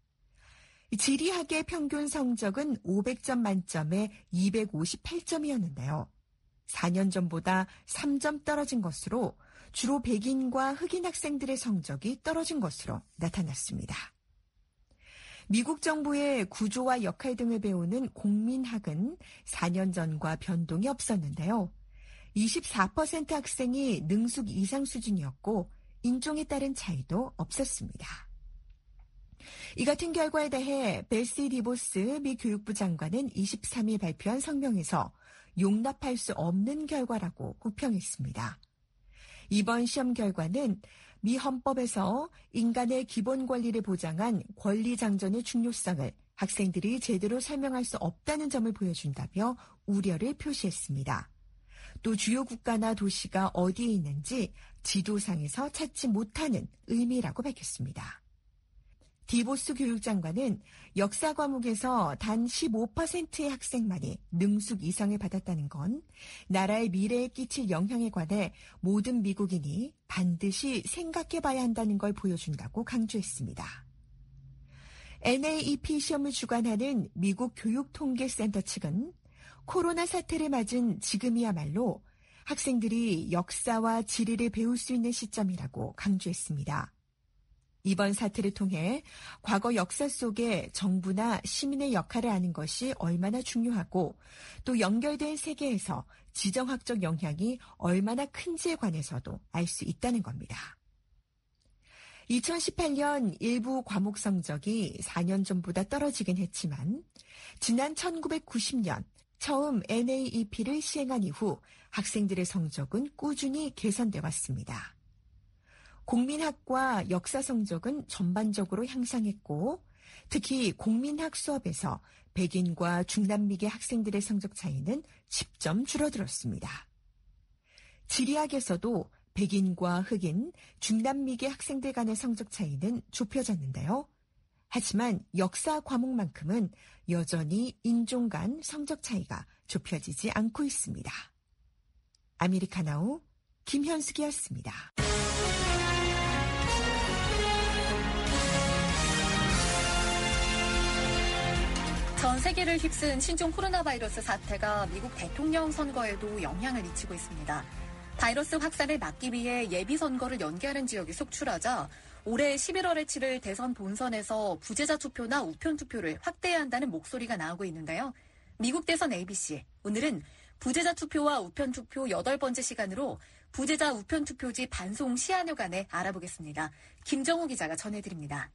지리학의 평균 성적은 오백 점 만점에 이백오십팔 점이었는데요. 사 년 전보다 삼 점 떨어진 것으로 주로 백인과 흑인 학생들의 성적이 떨어진 것으로 나타났습니다. 미국 정부의 구조와 역할 등을 배우는 공민학은 사 년 전과 변동이 없었는데요. 이십사 퍼센트 학생이 능숙 이상 수준이었고 인종에 따른 차이도 없었습니다. 이 같은 결과에 대해 베시 디보스 미 교육부 장관은 이십삼 일 발표한 성명에서 용납할 수 없는 결과라고 호평했습니다. 이번 시험 결과는 미 헌법에서 인간의 기본 권리를 보장한 권리장전의 중요성을 학생들이 제대로 설명할 수 없다는 점을 보여준다며 우려를 표시했습니다. 또 주요 국가나 도시가 어디에 있는지 지도상에서 찾지 못하는 의미라고 밝혔습니다. 디보스 교육장관은 역사 과목에서 단 십오 퍼센트의 학생만이 능숙 이상을 받았다는 건 나라의 미래에 끼칠 영향에 관해 모든 미국인이 반드시 생각해봐야 한다는 걸 보여준다고 강조했습니다. 엔 에이 이 피 시험을 주관하는 미국 교육통계센터 측은 코로나 사태를 맞은 지금이야말로 학생들이 역사와 지리를 배울 수 있는 시점이라고 강조했습니다. 이번 사태를 통해 과거 역사 속에 정부나 시민의 역할을 아는 것이 얼마나 중요하고 또 연결된 세계에서 지정학적 영향이 얼마나 큰지에 관해서도 알 수 있다는 겁니다. 이천십팔 년 일부 과목 성적이 사 년 전보다 떨어지긴 했지만 지난 천구백구십 년 처음 엔 에이 이 피를 시행한 이후 학생들의 성적은 꾸준히 개선돼 왔습니다. 공민학과 역사 성적은 전반적으로 향상했고 특히 공민학 수업에서 백인과 중남미계 학생들의 성적 차이는 십 점 줄어들었습니다. 지리학에서도 백인과 흑인, 중남미계 학생들 간의 성적 차이는 좁혀졌는데요. 하지만 역사 과목만큼은 여전히 인종 간 성적 차이가 좁혀지지 않고 있습니다. 아메리카나우 김현숙이었습니다. 전 세계를 휩쓴 신종 코로나 바이러스 사태가 미국 대통령 선거에도 영향을 미치고 있습니다. 바이러스 확산을 막기 위해 예비선거를 연기하는 지역이 속출하자 올해 십일월에 치를 대선 본선에서 부재자 투표나 우편 투표를 확대해야 한다는 목소리가 나오고 있는데요. 미국 대선 에이비씨, 오늘은 부재자 투표와 우편 투표 여덟 번째 시간으로 부재자 우편 투표지 반송 시한에 관해 알아보겠습니다. 김정우 기자가 전해드립니다.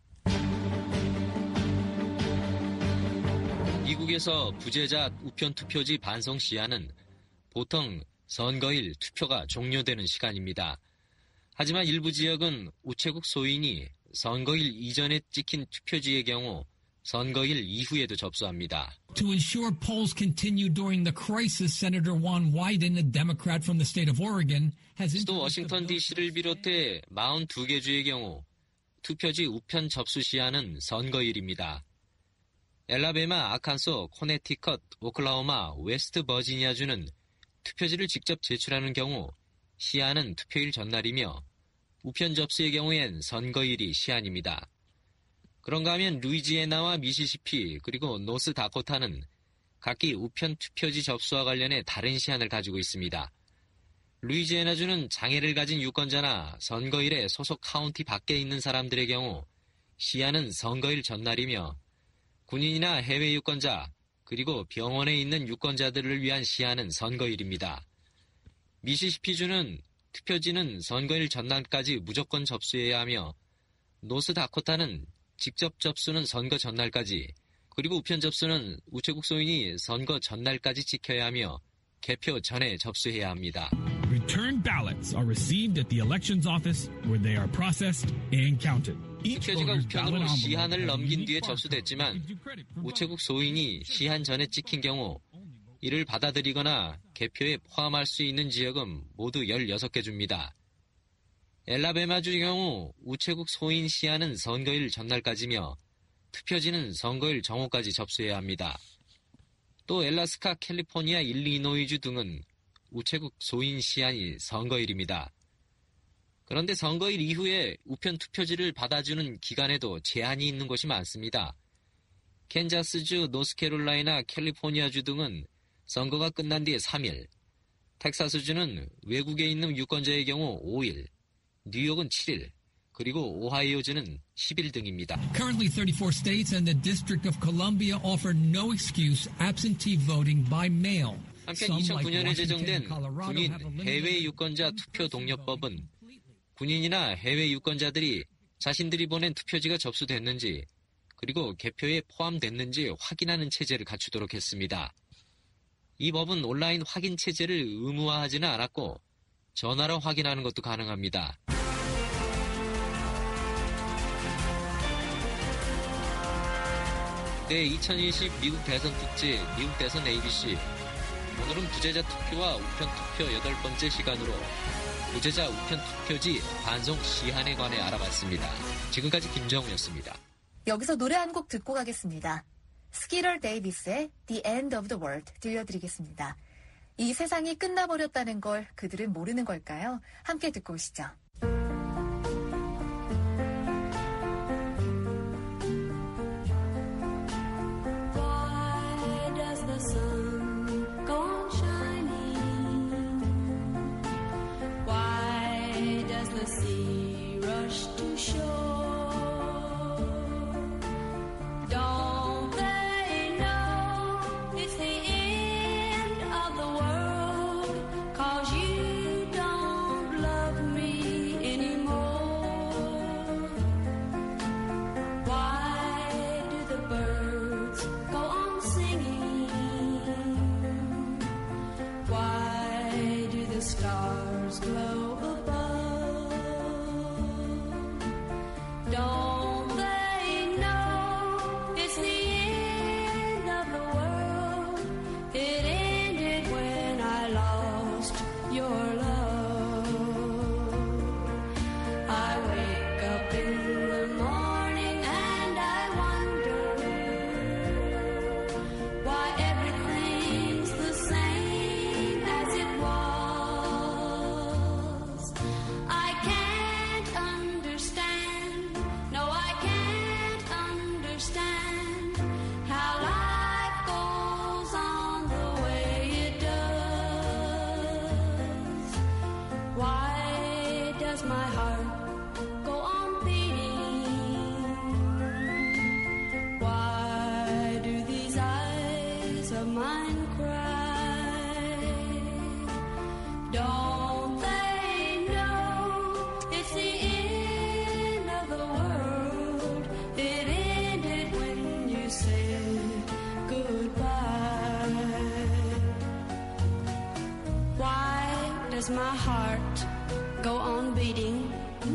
미국에서 부재자 우편 투표지 반송 시한은 보통 선거일 투표가 종료되는 시간입니다. 하지만 일부 지역은 우체국 소인이 선거일 이전에 찍힌 투표지의 경우 선거일 이후에도 접수합니다. To ensure polls continue during the crisis, Senator Juan Wyden, a Democrat from the state of Oregon, has 수도 워싱턴 디씨를 비롯해 사십이 개 주의 경우 투표지 우편 접수 시한은 선거일입니다. 엘라베마, 아칸소, 코네티컷, 오클라호마, 웨스트 버지니아주는 투표지를 직접 제출하는 경우 시한은 투표일 전날이며 우편 접수의 경우엔 선거일이 시한입니다. 그런가 하면 루이지애나와 미시시피 그리고 노스다코타는 각기 우편 투표지 접수와 관련해 다른 시한을 가지고 있습니다. 루이지애나주는 장애를 가진 유권자나 선거일에 소속 카운티 밖에 있는 사람들의 경우 시한은 선거일 전날이며 군인이나 해외 유권자 그리고 병원에 있는 유권자들을 위한 시한은 선거일입니다. 미시시피주는 투표지는 선거일 전날까지 무조건 접수해야 하며 노스다코타는 직접 접수는 선거 전날까지 그리고 우편 접수는 우체국 소인이 선거 전날까지 지켜야 하며 개표 전에 접수해야 합니다. Return ballots are received at the elections office where they are processed and counted. 투표지가 우편으로 시한을 넘긴 뒤에 접수됐지만 우체국 소인이 시한 전에 찍힌 경우 이를 받아들이거나 개표에 포함할 수 있는 지역은 모두 열여섯 개 줍니다. 엘라베마주의 경우 우체국 소인 시한은 선거일 전날까지며 투표지는 선거일 정오까지 접수해야 합니다. 또 엘라스카, 캘리포니아, 일리노이주 등은 우체국 소인 시한이 선거일입니다. 그런데 선거일 이후에 우편 투표지를 받아주는 기간에도 제한이 있는 곳이 많습니다. 캔자스주, 노스캐롤라이나, 캘리포니아주 등은 선거가 끝난 뒤에 삼 일, 텍사스주는 외국에 있는 유권자의 경우 오 일, 뉴욕은 칠 일, 그리고 오하이오주는 십 일 등입니다. Currently thirty-four states and the District of Columbia offer no excuse absentee voting by mail. 한편 이천구 년에 제정된 군인 해외 유권자 투표 독려법은 군인이나 해외 유권자들이 자신들이 보낸 투표지가 접수됐는지 그리고 개표에 포함됐는지 확인하는 체제를 갖추도록 했습니다. 이 법은 온라인 확인 체제를 의무화하지는 않았고 전화로 확인하는 것도 가능합니다. 네, 이천이십 미국 대선 특집 미국 대선 에이비씨. 오늘은 부재자 투표와 우편 투표 여덟 번째 시간으로 부재자 우편 투표지 반송 시한에 관해 알아봤습니다. 지금까지 김정우였습니다. 여기서 노래 한 곡 듣고 가겠습니다. 스키럴 데이비스의 The End of the World 들려드리겠습니다. 이 세상이 끝나버렸다는 걸 그들은 모르는 걸까요? 함께 듣고 오시죠. Does my heart go on beating?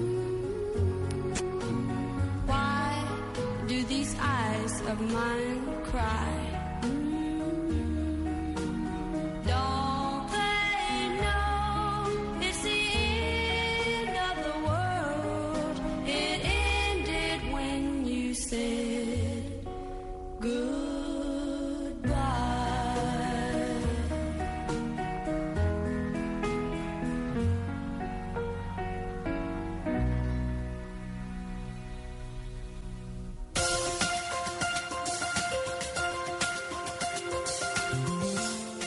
Why do these eyes of mine cry? Don't they know it's the end of the world? It ended when you said goodbye.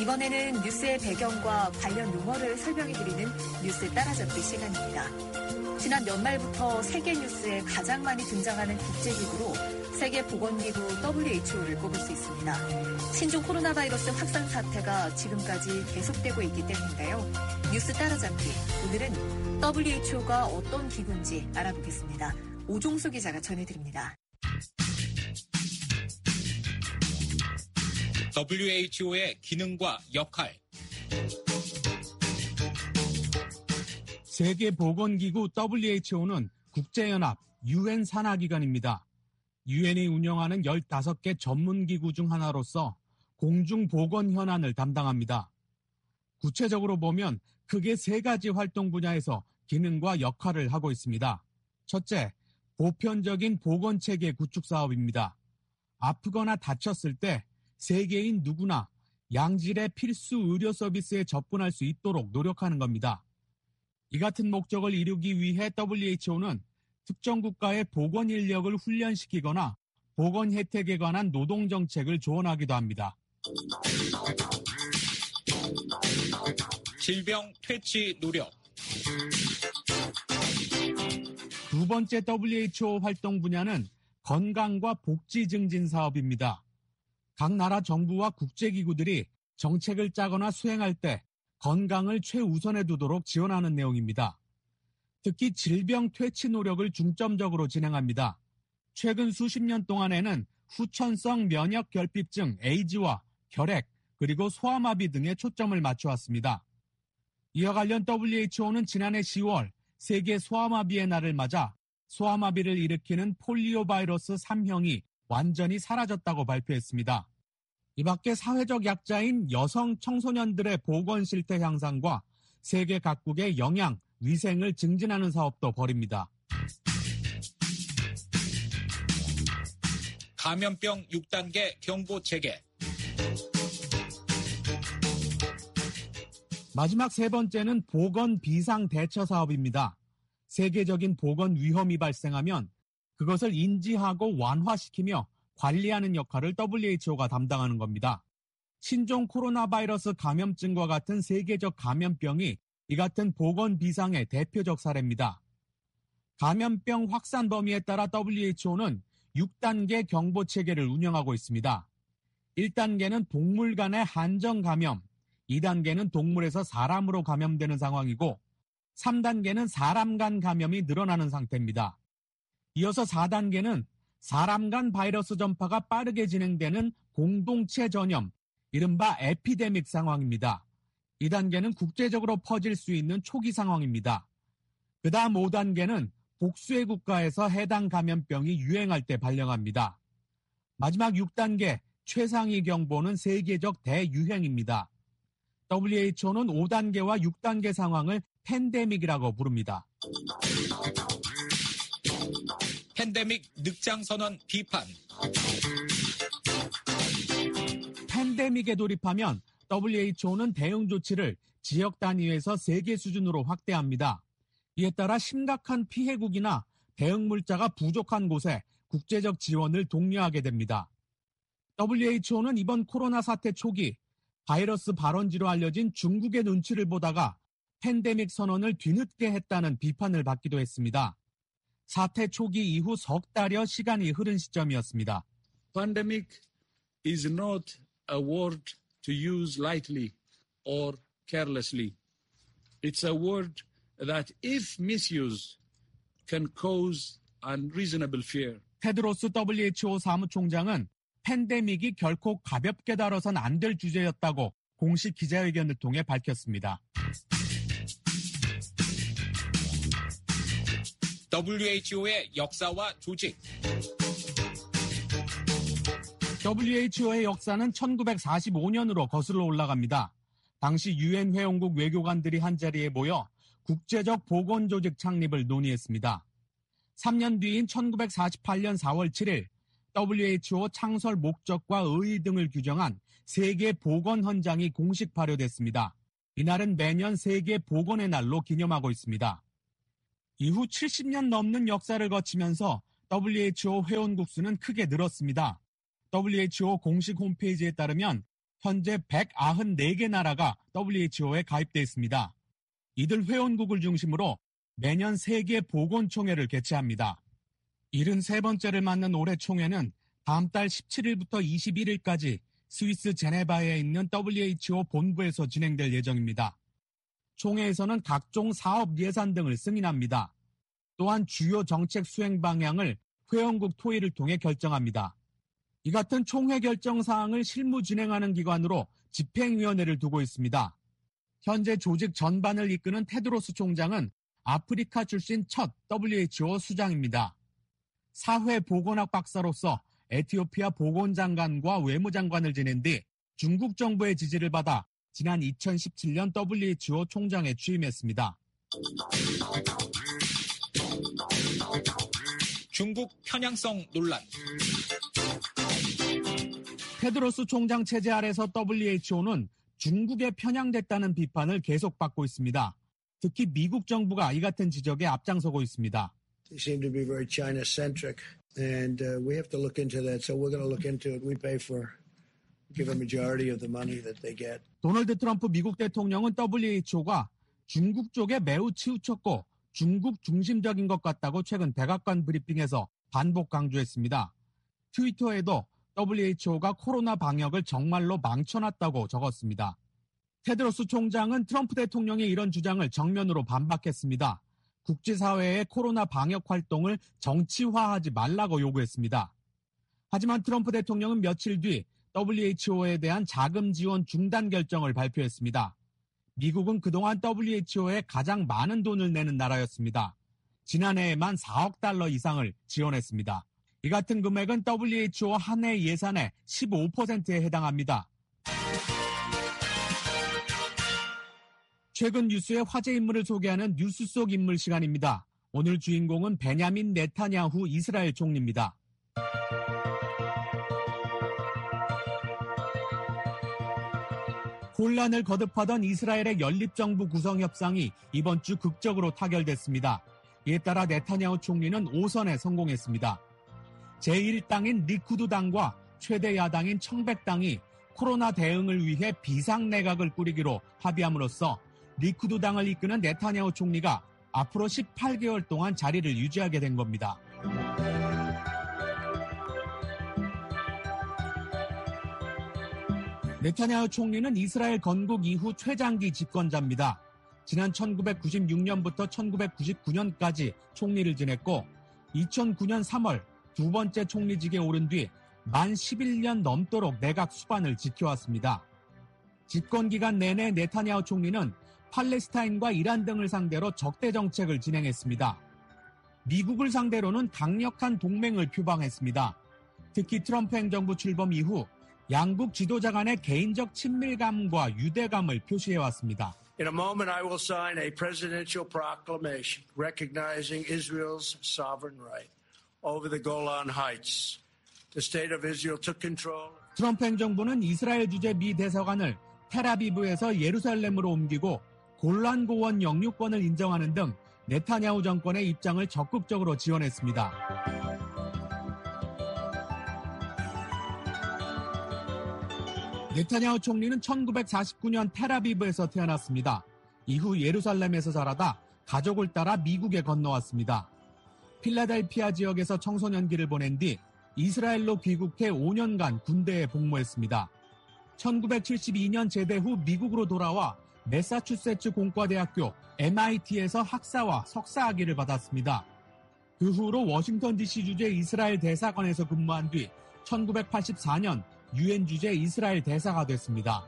이번에는 뉴스의 배경과 관련 용어를 설명해드리는 뉴스 따라잡기 시간입니다. 지난 연말부터 세계 뉴스에 가장 많이 등장하는 국제기구로 세계보건기구 더블유에이치오를 꼽을 수 있습니다. 신종 코로나 바이러스 확산 사태가 지금까지 계속되고 있기 때문인데요. 뉴스 따라잡기, 오늘은 더블유에이치오가 어떤 기구인지 알아보겠습니다. 오종수 기자가 전해드립니다. 더블유에이치오의 기능과 역할. 세계보건기구 더블유에이치오는 국제연합 유엔 산하기관입니다. 유엔이 운영하는 열다섯 개 전문기구 중 하나로서 공중보건 현안을 담당합니다. 구체적으로 보면 크게 세 가지 활동 분야에서 기능과 역할을 하고 있습니다. 첫째, 보편적인 보건체계 구축 사업입니다. 아프거나 다쳤을 때 세계인 누구나 양질의 필수 의료 서비스에 접근할 수 있도록 노력하는 겁니다. 이 같은 목적을 이루기 위해 더블유에이치오는 특정 국가의 보건 인력을 훈련시키거나 보건 혜택에 관한 노동 정책을 조언하기도 합니다. 질병 퇴치 노력. 두 번째 더블유에이치오 활동 분야는 건강과 복지 증진 사업입니다. 각 나라 정부와 국제기구들이 정책을 짜거나 수행할 때 건강을 최우선에 두도록 지원하는 내용입니다. 특히 질병 퇴치 노력을 중점적으로 진행합니다. 최근 수십 년 동안에는 후천성 면역 결핍증 에이즈와 결핵, 그리고 소아마비 등에 초점을 맞춰왔습니다. 이와 관련 더블유에이치오는 지난해 시월 세계 소아마비의 날을 맞아 소아마비를 일으키는 폴리오 바이러스 삼 형이 완전히 사라졌다고 발표했습니다. 이 밖에 사회적 약자인 여성 청소년들의 보건 실태 향상과 세계 각국의 영양, 위생을 증진하는 사업도 벌입니다. 감염병 육 단계 경보 체계. 마지막 세 번째는 보건 비상 대처 사업입니다. 세계적인 보건 위험이 발생하면 그것을 인지하고 완화시키며 관리하는 역할을 더블유에이치오가 담당하는 겁니다. 신종 코로나 바이러스 감염증과 같은 세계적 감염병이 이 같은 보건 비상의 대표적 사례입니다. 감염병 확산 범위에 따라 더블유에이치오는 육 단계 경보 체계를 운영하고 있습니다. 일 단계는 동물 간의 한정 감염, 이 단계는 동물에서 사람으로 감염되는 상황이고 삼 단계는 사람 간 감염이 늘어나는 상태입니다. 이어서 사 단계는 사람 간 바이러스 전파가 빠르게 진행되는 공동체 전염, 이른바 에피데믹 상황입니다. 이 단계는 국제적으로 퍼질 수 있는 초기 상황입니다. 그 다음 오 단계는 복수의 국가에서 해당 감염병이 유행할 때 발령합니다. 마지막 육 단계 최상위 경보는 세계적 대유행입니다. 더블유에이치오는 오 단계와 육 단계 상황을 팬데믹이라고 부릅니다. 팬데믹 늑장 선언 비판. 팬데믹에 돌입하면 더블유에이치오는 대응 조치를 지역 단위에서 세계 수준으로 확대합니다. 이에 따라 심각한 피해국이나 대응 물자가 부족한 곳에 국제적 지원을 독려하게 됩니다. 더블유에이치오는 이번 코로나 사태 초기 바이러스 발원지로 알려진 중국의 눈치를 보다가 팬데믹 선언을 뒤늦게 했다는 비판을 받기도 했습니다. 사태 초기 이후 석 달여 시간이 흐른 시점이었습니다. Pandemic is not a word to use lightly or carelessly. It's a word that if misused can cause unreasonable fear. 테드로스 더블유에이치오 사무총장은 팬데믹이 결코 가볍게 다뤄선 안 될 주제였다고 공식 기자회견을 통해 밝혔습니다. 더블유에이치오의 역사와 조직. 더블유에이치오의 역사는 천구백사십오 년으로 거슬러 올라갑니다. 당시 유엔 회원국 외교관들이 한자리에 모여 국제적 보건조직 창립을 논의했습니다. 삼 년 뒤인 천구백사십팔 년 사월 칠일 더블유에이치오 창설 목적과 의의 등을 규정한 세계 보건 헌장이 공식 발효됐습니다. 이날은 매년 세계 보건의 날로 기념하고 있습니다. 이후 칠십 년 넘는 역사를 거치면서 더블유에이치오 회원국 수는 크게 늘었습니다. 더블유에이치오 공식 홈페이지에 따르면 현재 백구십사 개 나라가 더블유에이치오에 가입돼 있습니다. 이들 회원국을 중심으로 매년 세계 보건총회를 개최합니다. 칠십삼 번째를 맞는 올해 총회는 다음 달 십칠일부터 이십일일까지 스위스 제네바에 있는 더블유에이치오 본부에서 진행될 예정입니다. 총회에서는 각종 사업 예산 등을 승인합니다. 또한 주요 정책 수행 방향을 회원국 토의를 통해 결정합니다. 이 같은 총회 결정 사항을 실무 진행하는 기관으로 집행위원회를 두고 있습니다. 현재 조직 전반을 이끄는 테드로스 총장은 아프리카 출신 첫 더블유에이치오 수장입니다. 사회보건학 박사로서 에티오피아 보건장관과 외무장관을 지낸 뒤 중국 정부의 지지를 받아 지난 이천십칠년 더블유에이치오 총장에 취임했습니다. 중국 편향성 논란. 테드로스 총장 체제 아래서 더블유에이치오는 중국에 편향됐다는 비판을 계속받고 있습니다. 특히 미국 정부가 이 같은 지적에 앞장서고 있습니다. They seem to be very China-centric, and uh, we have to look into that. So we're going to look into it. We pay for, give a majority of the money that they get. 도널드 트럼프 미국 대통령은 더블유에이치오가 중국 쪽에 매우 치우쳤고 중국 중심적인 것 같다고 최근 백악관 브리핑에서 반복 강조했습니다. 트위터에도 더블유에이치오가 코로나 방역을 정말로 망쳐놨다고 적었습니다. 테드로스 총장은 트럼프 대통령의 이런 주장을 정면으로 반박했습니다. 국제사회의 코로나 방역 활동을 정치화하지 말라고 요구했습니다. 하지만 트럼프 대통령은 며칠 뒤 더블유에이치오에 대한 자금 지원 중단 결정을 발표했습니다. 미국은 그동안 더블유에이치오에 가장 많은 돈을 내는 나라였습니다. 지난해에만 사억 달러 이상을 지원했습니다. 이 같은 금액은 더블유에이치오 한 해 예산의 십오 퍼센트에 해당합니다. 최근 뉴스의 화제 인물을 소개하는 뉴스 속 인물 시간입니다. 오늘 주인공은 베냐민 네타냐후 이스라엘 총리입니다. 혼란을 거듭하던 이스라엘의 연립정부 구성 협상이 이번 주 극적으로 타결됐습니다. 이에 따라 네타냐후 총리는 오선에 성공했습니다. 제일 당인 리쿠드 당과 최대 야당인 청백당이 코로나 대응을 위해 비상내각을 꾸리기로 합의함으로써 리쿠드 당을 이끄는 네타냐후 총리가 앞으로 십팔 개월 동안 자리를 유지하게 된 겁니다. 네타냐후 총리는 이스라엘 건국 이후 최장기 집권자입니다. 지난 천구백구십육년부터 천구백구십구년까지 총리를 지냈고 이천구년 삼월 두 번째 총리직에 오른 뒤 만 십일년 넘도록 내각 수반을 지켜왔습니다. 집권기간 내내 네타냐후 총리는 팔레스타인과 이란 등을 상대로 적대 정책을 진행했습니다. 미국을 상대로는 강력한 동맹을 표방했습니다. 특히 트럼프 행정부 출범 이후 양국 지도자 간의 개인적 친밀감과 유대감을 표시해왔습니다. In a moment, I will sign a presidential proclamation recognizing Israel's sovereign right over the Golan Heights. The state of Israel took control. 트럼프 행정부는 이스라엘 주재 미 대사관을 텔아비브에서 예루살렘으로 옮기고 골란 고원 영유권을 인정하는 등 네타냐후 정권의 입장을 적극적으로 지원했습니다. 네타냐후 총리는 천구백사십구년 텔아비브에서 태어났습니다. 이후 예루살렘에서 자라다 가족을 따라 미국에 건너왔습니다. 필라델피아 지역에서 청소년기를 보낸 뒤 이스라엘로 귀국해 오 년간 군대에 복무했습니다. 천구백칠십이년 제대 후 미국으로 돌아와 매사추세츠 공과대학교 엠아이티에서 학사와 석사학위를 받았습니다. 그 후로 워싱턴 디씨 주재 이스라엘 대사관에서 근무한 뒤 천구백팔십사년 유엔 주재 이스라엘 대사가 됐습니다.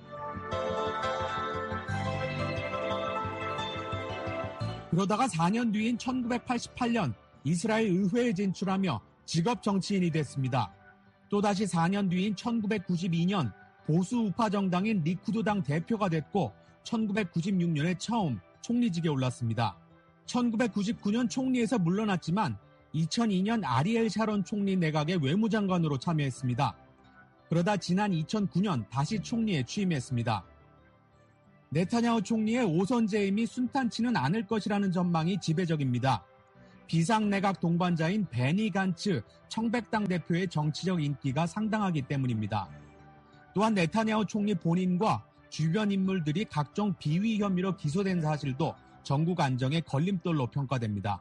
그러다가 사 년 뒤인 천구백팔십팔년 이스라엘 의회에 진출하며 직업 정치인이 됐습니다. 또다시 사 년 뒤인 천구백구십이년 보수 우파 정당인 리쿠드당 대표가 됐고 천구백구십육년에 처음 총리직에 올랐습니다. 천구백구십구년 총리에서 물러났지만 이천이년 아리엘 샤론 총리 내각의 외무장관으로 참여했습니다. 그러다 지난 이천구년 다시 총리에 취임했습니다. 네타냐후 총리의 오선 재임이 순탄치는 않을 것이라는 전망이 지배적입니다. 비상내각 동반자인 베니 간츠 청백당 대표의 정치적 인기가 상당하기 때문입니다. 또한 네타냐후 총리 본인과 주변 인물들이 각종 비위 혐의로 기소된 사실도 전국 안정의 걸림돌로 평가됩니다.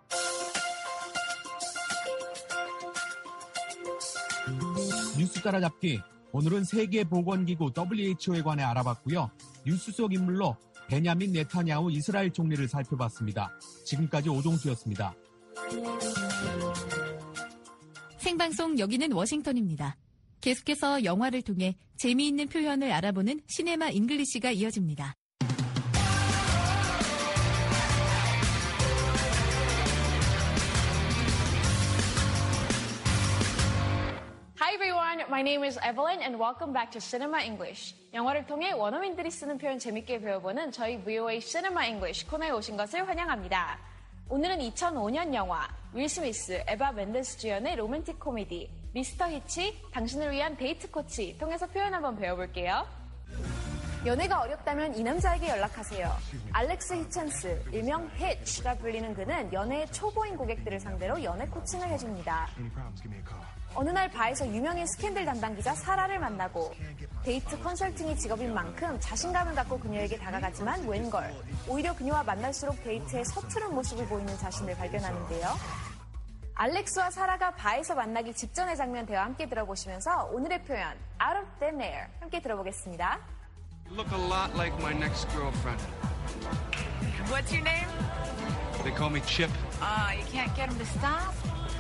뉴스 따라잡기. 오늘은 세계보건기구 더블유에이치오에 관해 알아봤고요. 뉴스 속 인물로 베냐민 네타냐후 이스라엘 총리를 살펴봤습니다. 지금까지 오종수였습니다. 생방송 여기는 워싱턴입니다. 계속해서 영화를 통해 재미있는 표현을 알아보는 시네마 잉글리시가 이어집니다. Hi everyone, my name is Evelyn and welcome back to Cinema English. 영화를 통해 원어민들이 쓰는 표현 재밌게 배워보는 저희 브이오에이 Cinema English 코너에 오신 것을 환영합니다. 오늘은 이천오 년 영화 윌 스미스, 에바 멘데스 주연의 로맨틱 코미디 미스터 히치, 당신을 위한 데이트 코치 통해서 표현 한번 배워볼게요. 연애가 어렵다면 이 남자에게 연락하세요. 알렉스 히첸스, 일명 히치라 불리는 그는 연애의 초보인 고객들을 상대로 연애 코칭을 해줍니다. 어느 날 바에서 유명인 스캔들 담당 기자 사라를 만나고 데이트 컨설팅이 직업인 만큼 자신감을 갖고 그녀에게 다가가지만 웬걸 오히려 그녀와 만날수록 데이트에 서투른 모습을 보이는 자신을 발견하는데요. 알렉스와 사라가 바에서 만나기 직전의 장면 대화 함께 들어보시면서 오늘의 표현 out of thin air 함께 들어보겠습니다. You look a lot like my next girlfriend. What's your name? They call me Chip. Ah, uh, you can't get him to stop?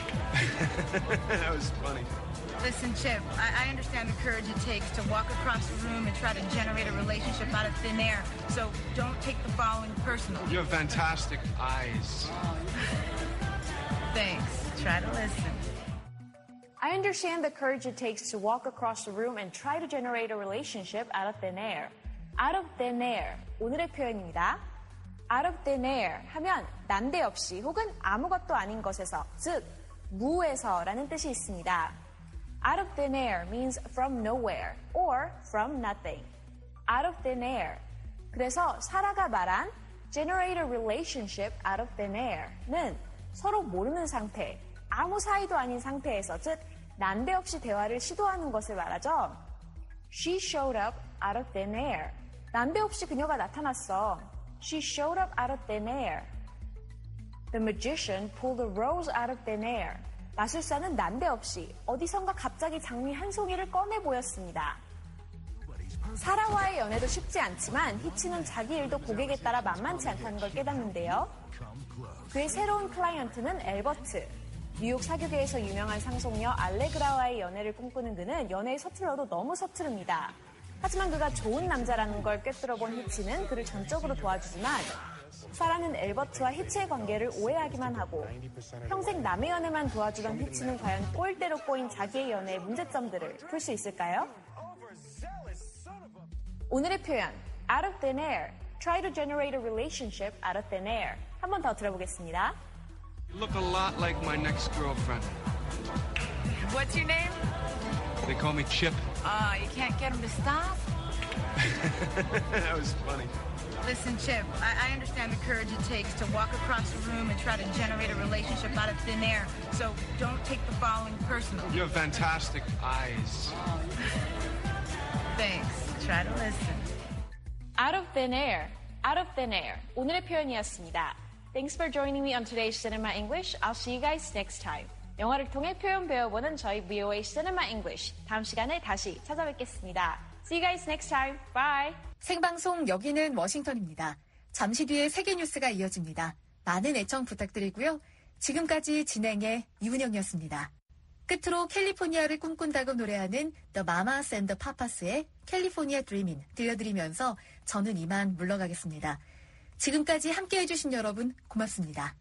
That was funny. Listen, Chip, I, I understand the courage it takes to walk across the room and try to generate a relationship out of thin air, so don't take the following personally. You have fantastic eyes. Thanks. Try to listen. I understand the courage it takes to walk across the room and try to generate a relationship out of thin air. Out of thin air. 오늘의 표현입니다. Out of thin air 하면 난데없이 혹은 아무것도 아닌 것에서, 즉 무에서라는 뜻이 있습니다. Out of thin air means from nowhere or from nothing. Out of thin air. 그래서 사라가 말한 generate a relationship out of thin air는 서로 모르는 상태, 아무 사이도 아닌 상태에서, 즉 난데없이 대화를 시도하는 것을 말하죠. She showed up out of thin air. 난데없이 그녀가 나타났어. She showed up out of thin air. The magician pulled a rose out of thin air. 마술사는 난데없이 어디선가 갑자기 장미 한 송이를 꺼내 보였습니다. 사라와의 연애도 쉽지 않지만 히치는 자기 일도 고객에 따라 만만치 않다는 걸 깨닫는데요. 그의 새로운 클라이언트는 엘버트. 뉴욕 사교계에서 유명한 상속녀 알레그라와의 연애를 꿈꾸는 그는 연애에 서툴러도 너무 서투릅니다. 하지만 그가 좋은 남자라는 걸 꿰뚫어본 히치는 그를 전적으로 도와주지만 사라는 엘버트와 히치의 관계를 오해하기만 하고 평생 남의 연애만 도와주던 히치는 과연 꼴대로 꼬인 자기의 연애의 문제점들을 풀 수 있을까요? 오늘의 표현 out of thin air, try to generate a relationship out of thin air. 한 번 더 들어보겠습니다. You look a lot like my next girlfriend. What's your name? They call me Chip. Ah, uh, you can't get him to stop? That was funny. Listen, Chip, I, I understand the courage it takes to walk across the room and try to generate a relationship out of thin air, so don't take the following personally. You have fantastic eyes. Thanks. Try to listen. Out of thin air. Out of thin air. 오늘의 표현이었습니다. Thanks for joining me on today's Cinema English. I'll see you guys next time. 영화를 통해 표현 배워보는 저희 브이오에이 Cinema English. 다음 시간에 다시 찾아뵙겠습니다. See you guys next time. Bye. 생방송 여기는 워싱턴입니다. 잠시 뒤에 세계 뉴스가 이어집니다. 많은 애청 부탁드리고요. 지금까지 진행의 이은영이었습니다. 끝으로 캘리포니아를 꿈꾼다고 노래하는 The Mamas and the Papas의 캘리포니아 드리밍 들려드리면서 저는 이만 물러가겠습니다. 지금까지 함께해 주신 여러분 고맙습니다.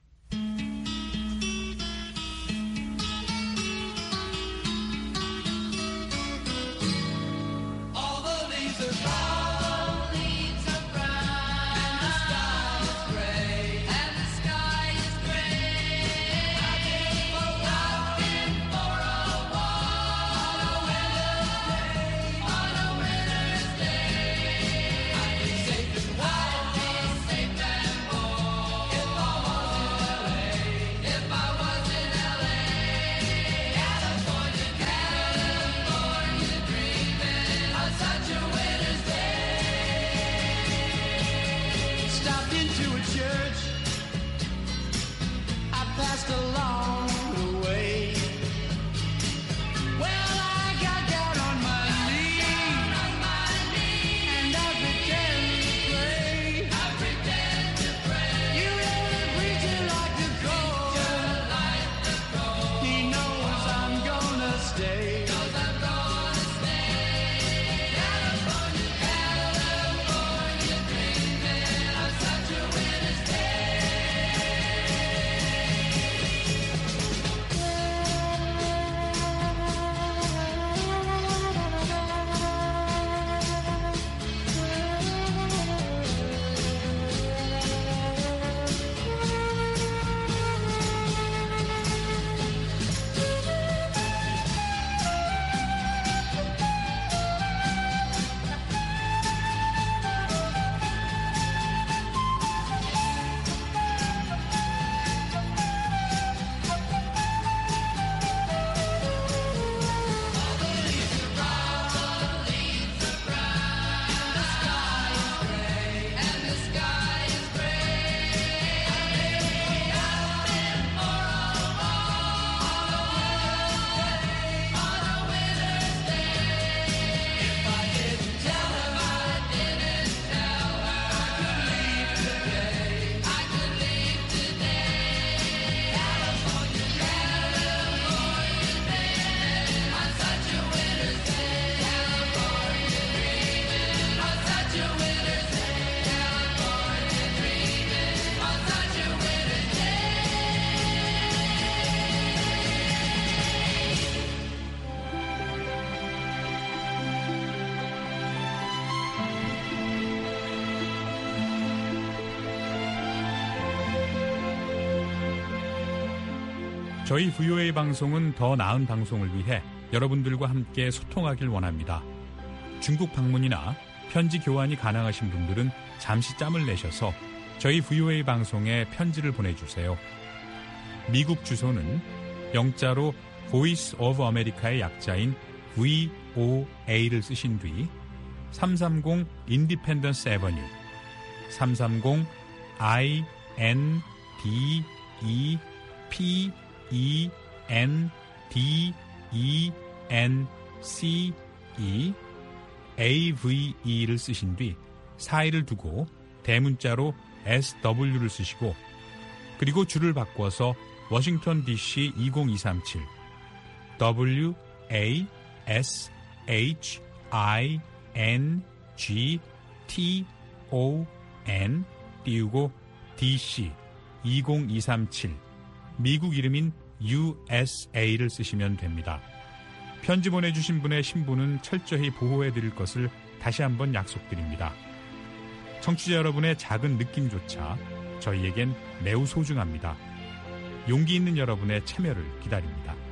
저희 브이오에이 방송은 더 나은 방송을 위해 여러분들과 함께 소통하길 원합니다. 중국 방문이나 편지 교환이 가능하신 분들은 잠시 짬을 내셔서 저희 브이오에이 방송에 편지를 보내주세요. 미국 주소는 영자로 Voice of America의 약자인 브이오에이를 쓰신 뒤 삼삼공 Independence Avenue, 삼삼공 I N D E P E N D E N C E 에이브이이를 쓰신 뒤 사일을 두고 대문자로 에스더블유를 쓰시고 그리고 줄을 바꿔서 워싱턴 디씨 이공이삼칠 W A S H I N G T O N 띄우고 디씨 이공이삼칠 미국 이름인 유에스에이를 쓰시면 됩니다. 편지 보내주신 분의 신분은 철저히 보호해드릴 것을 다시 한번 약속드립니다. 청취자 여러분의 작은 느낌조차 저희에겐 매우 소중합니다. 용기 있는 여러분의 참여를 기다립니다.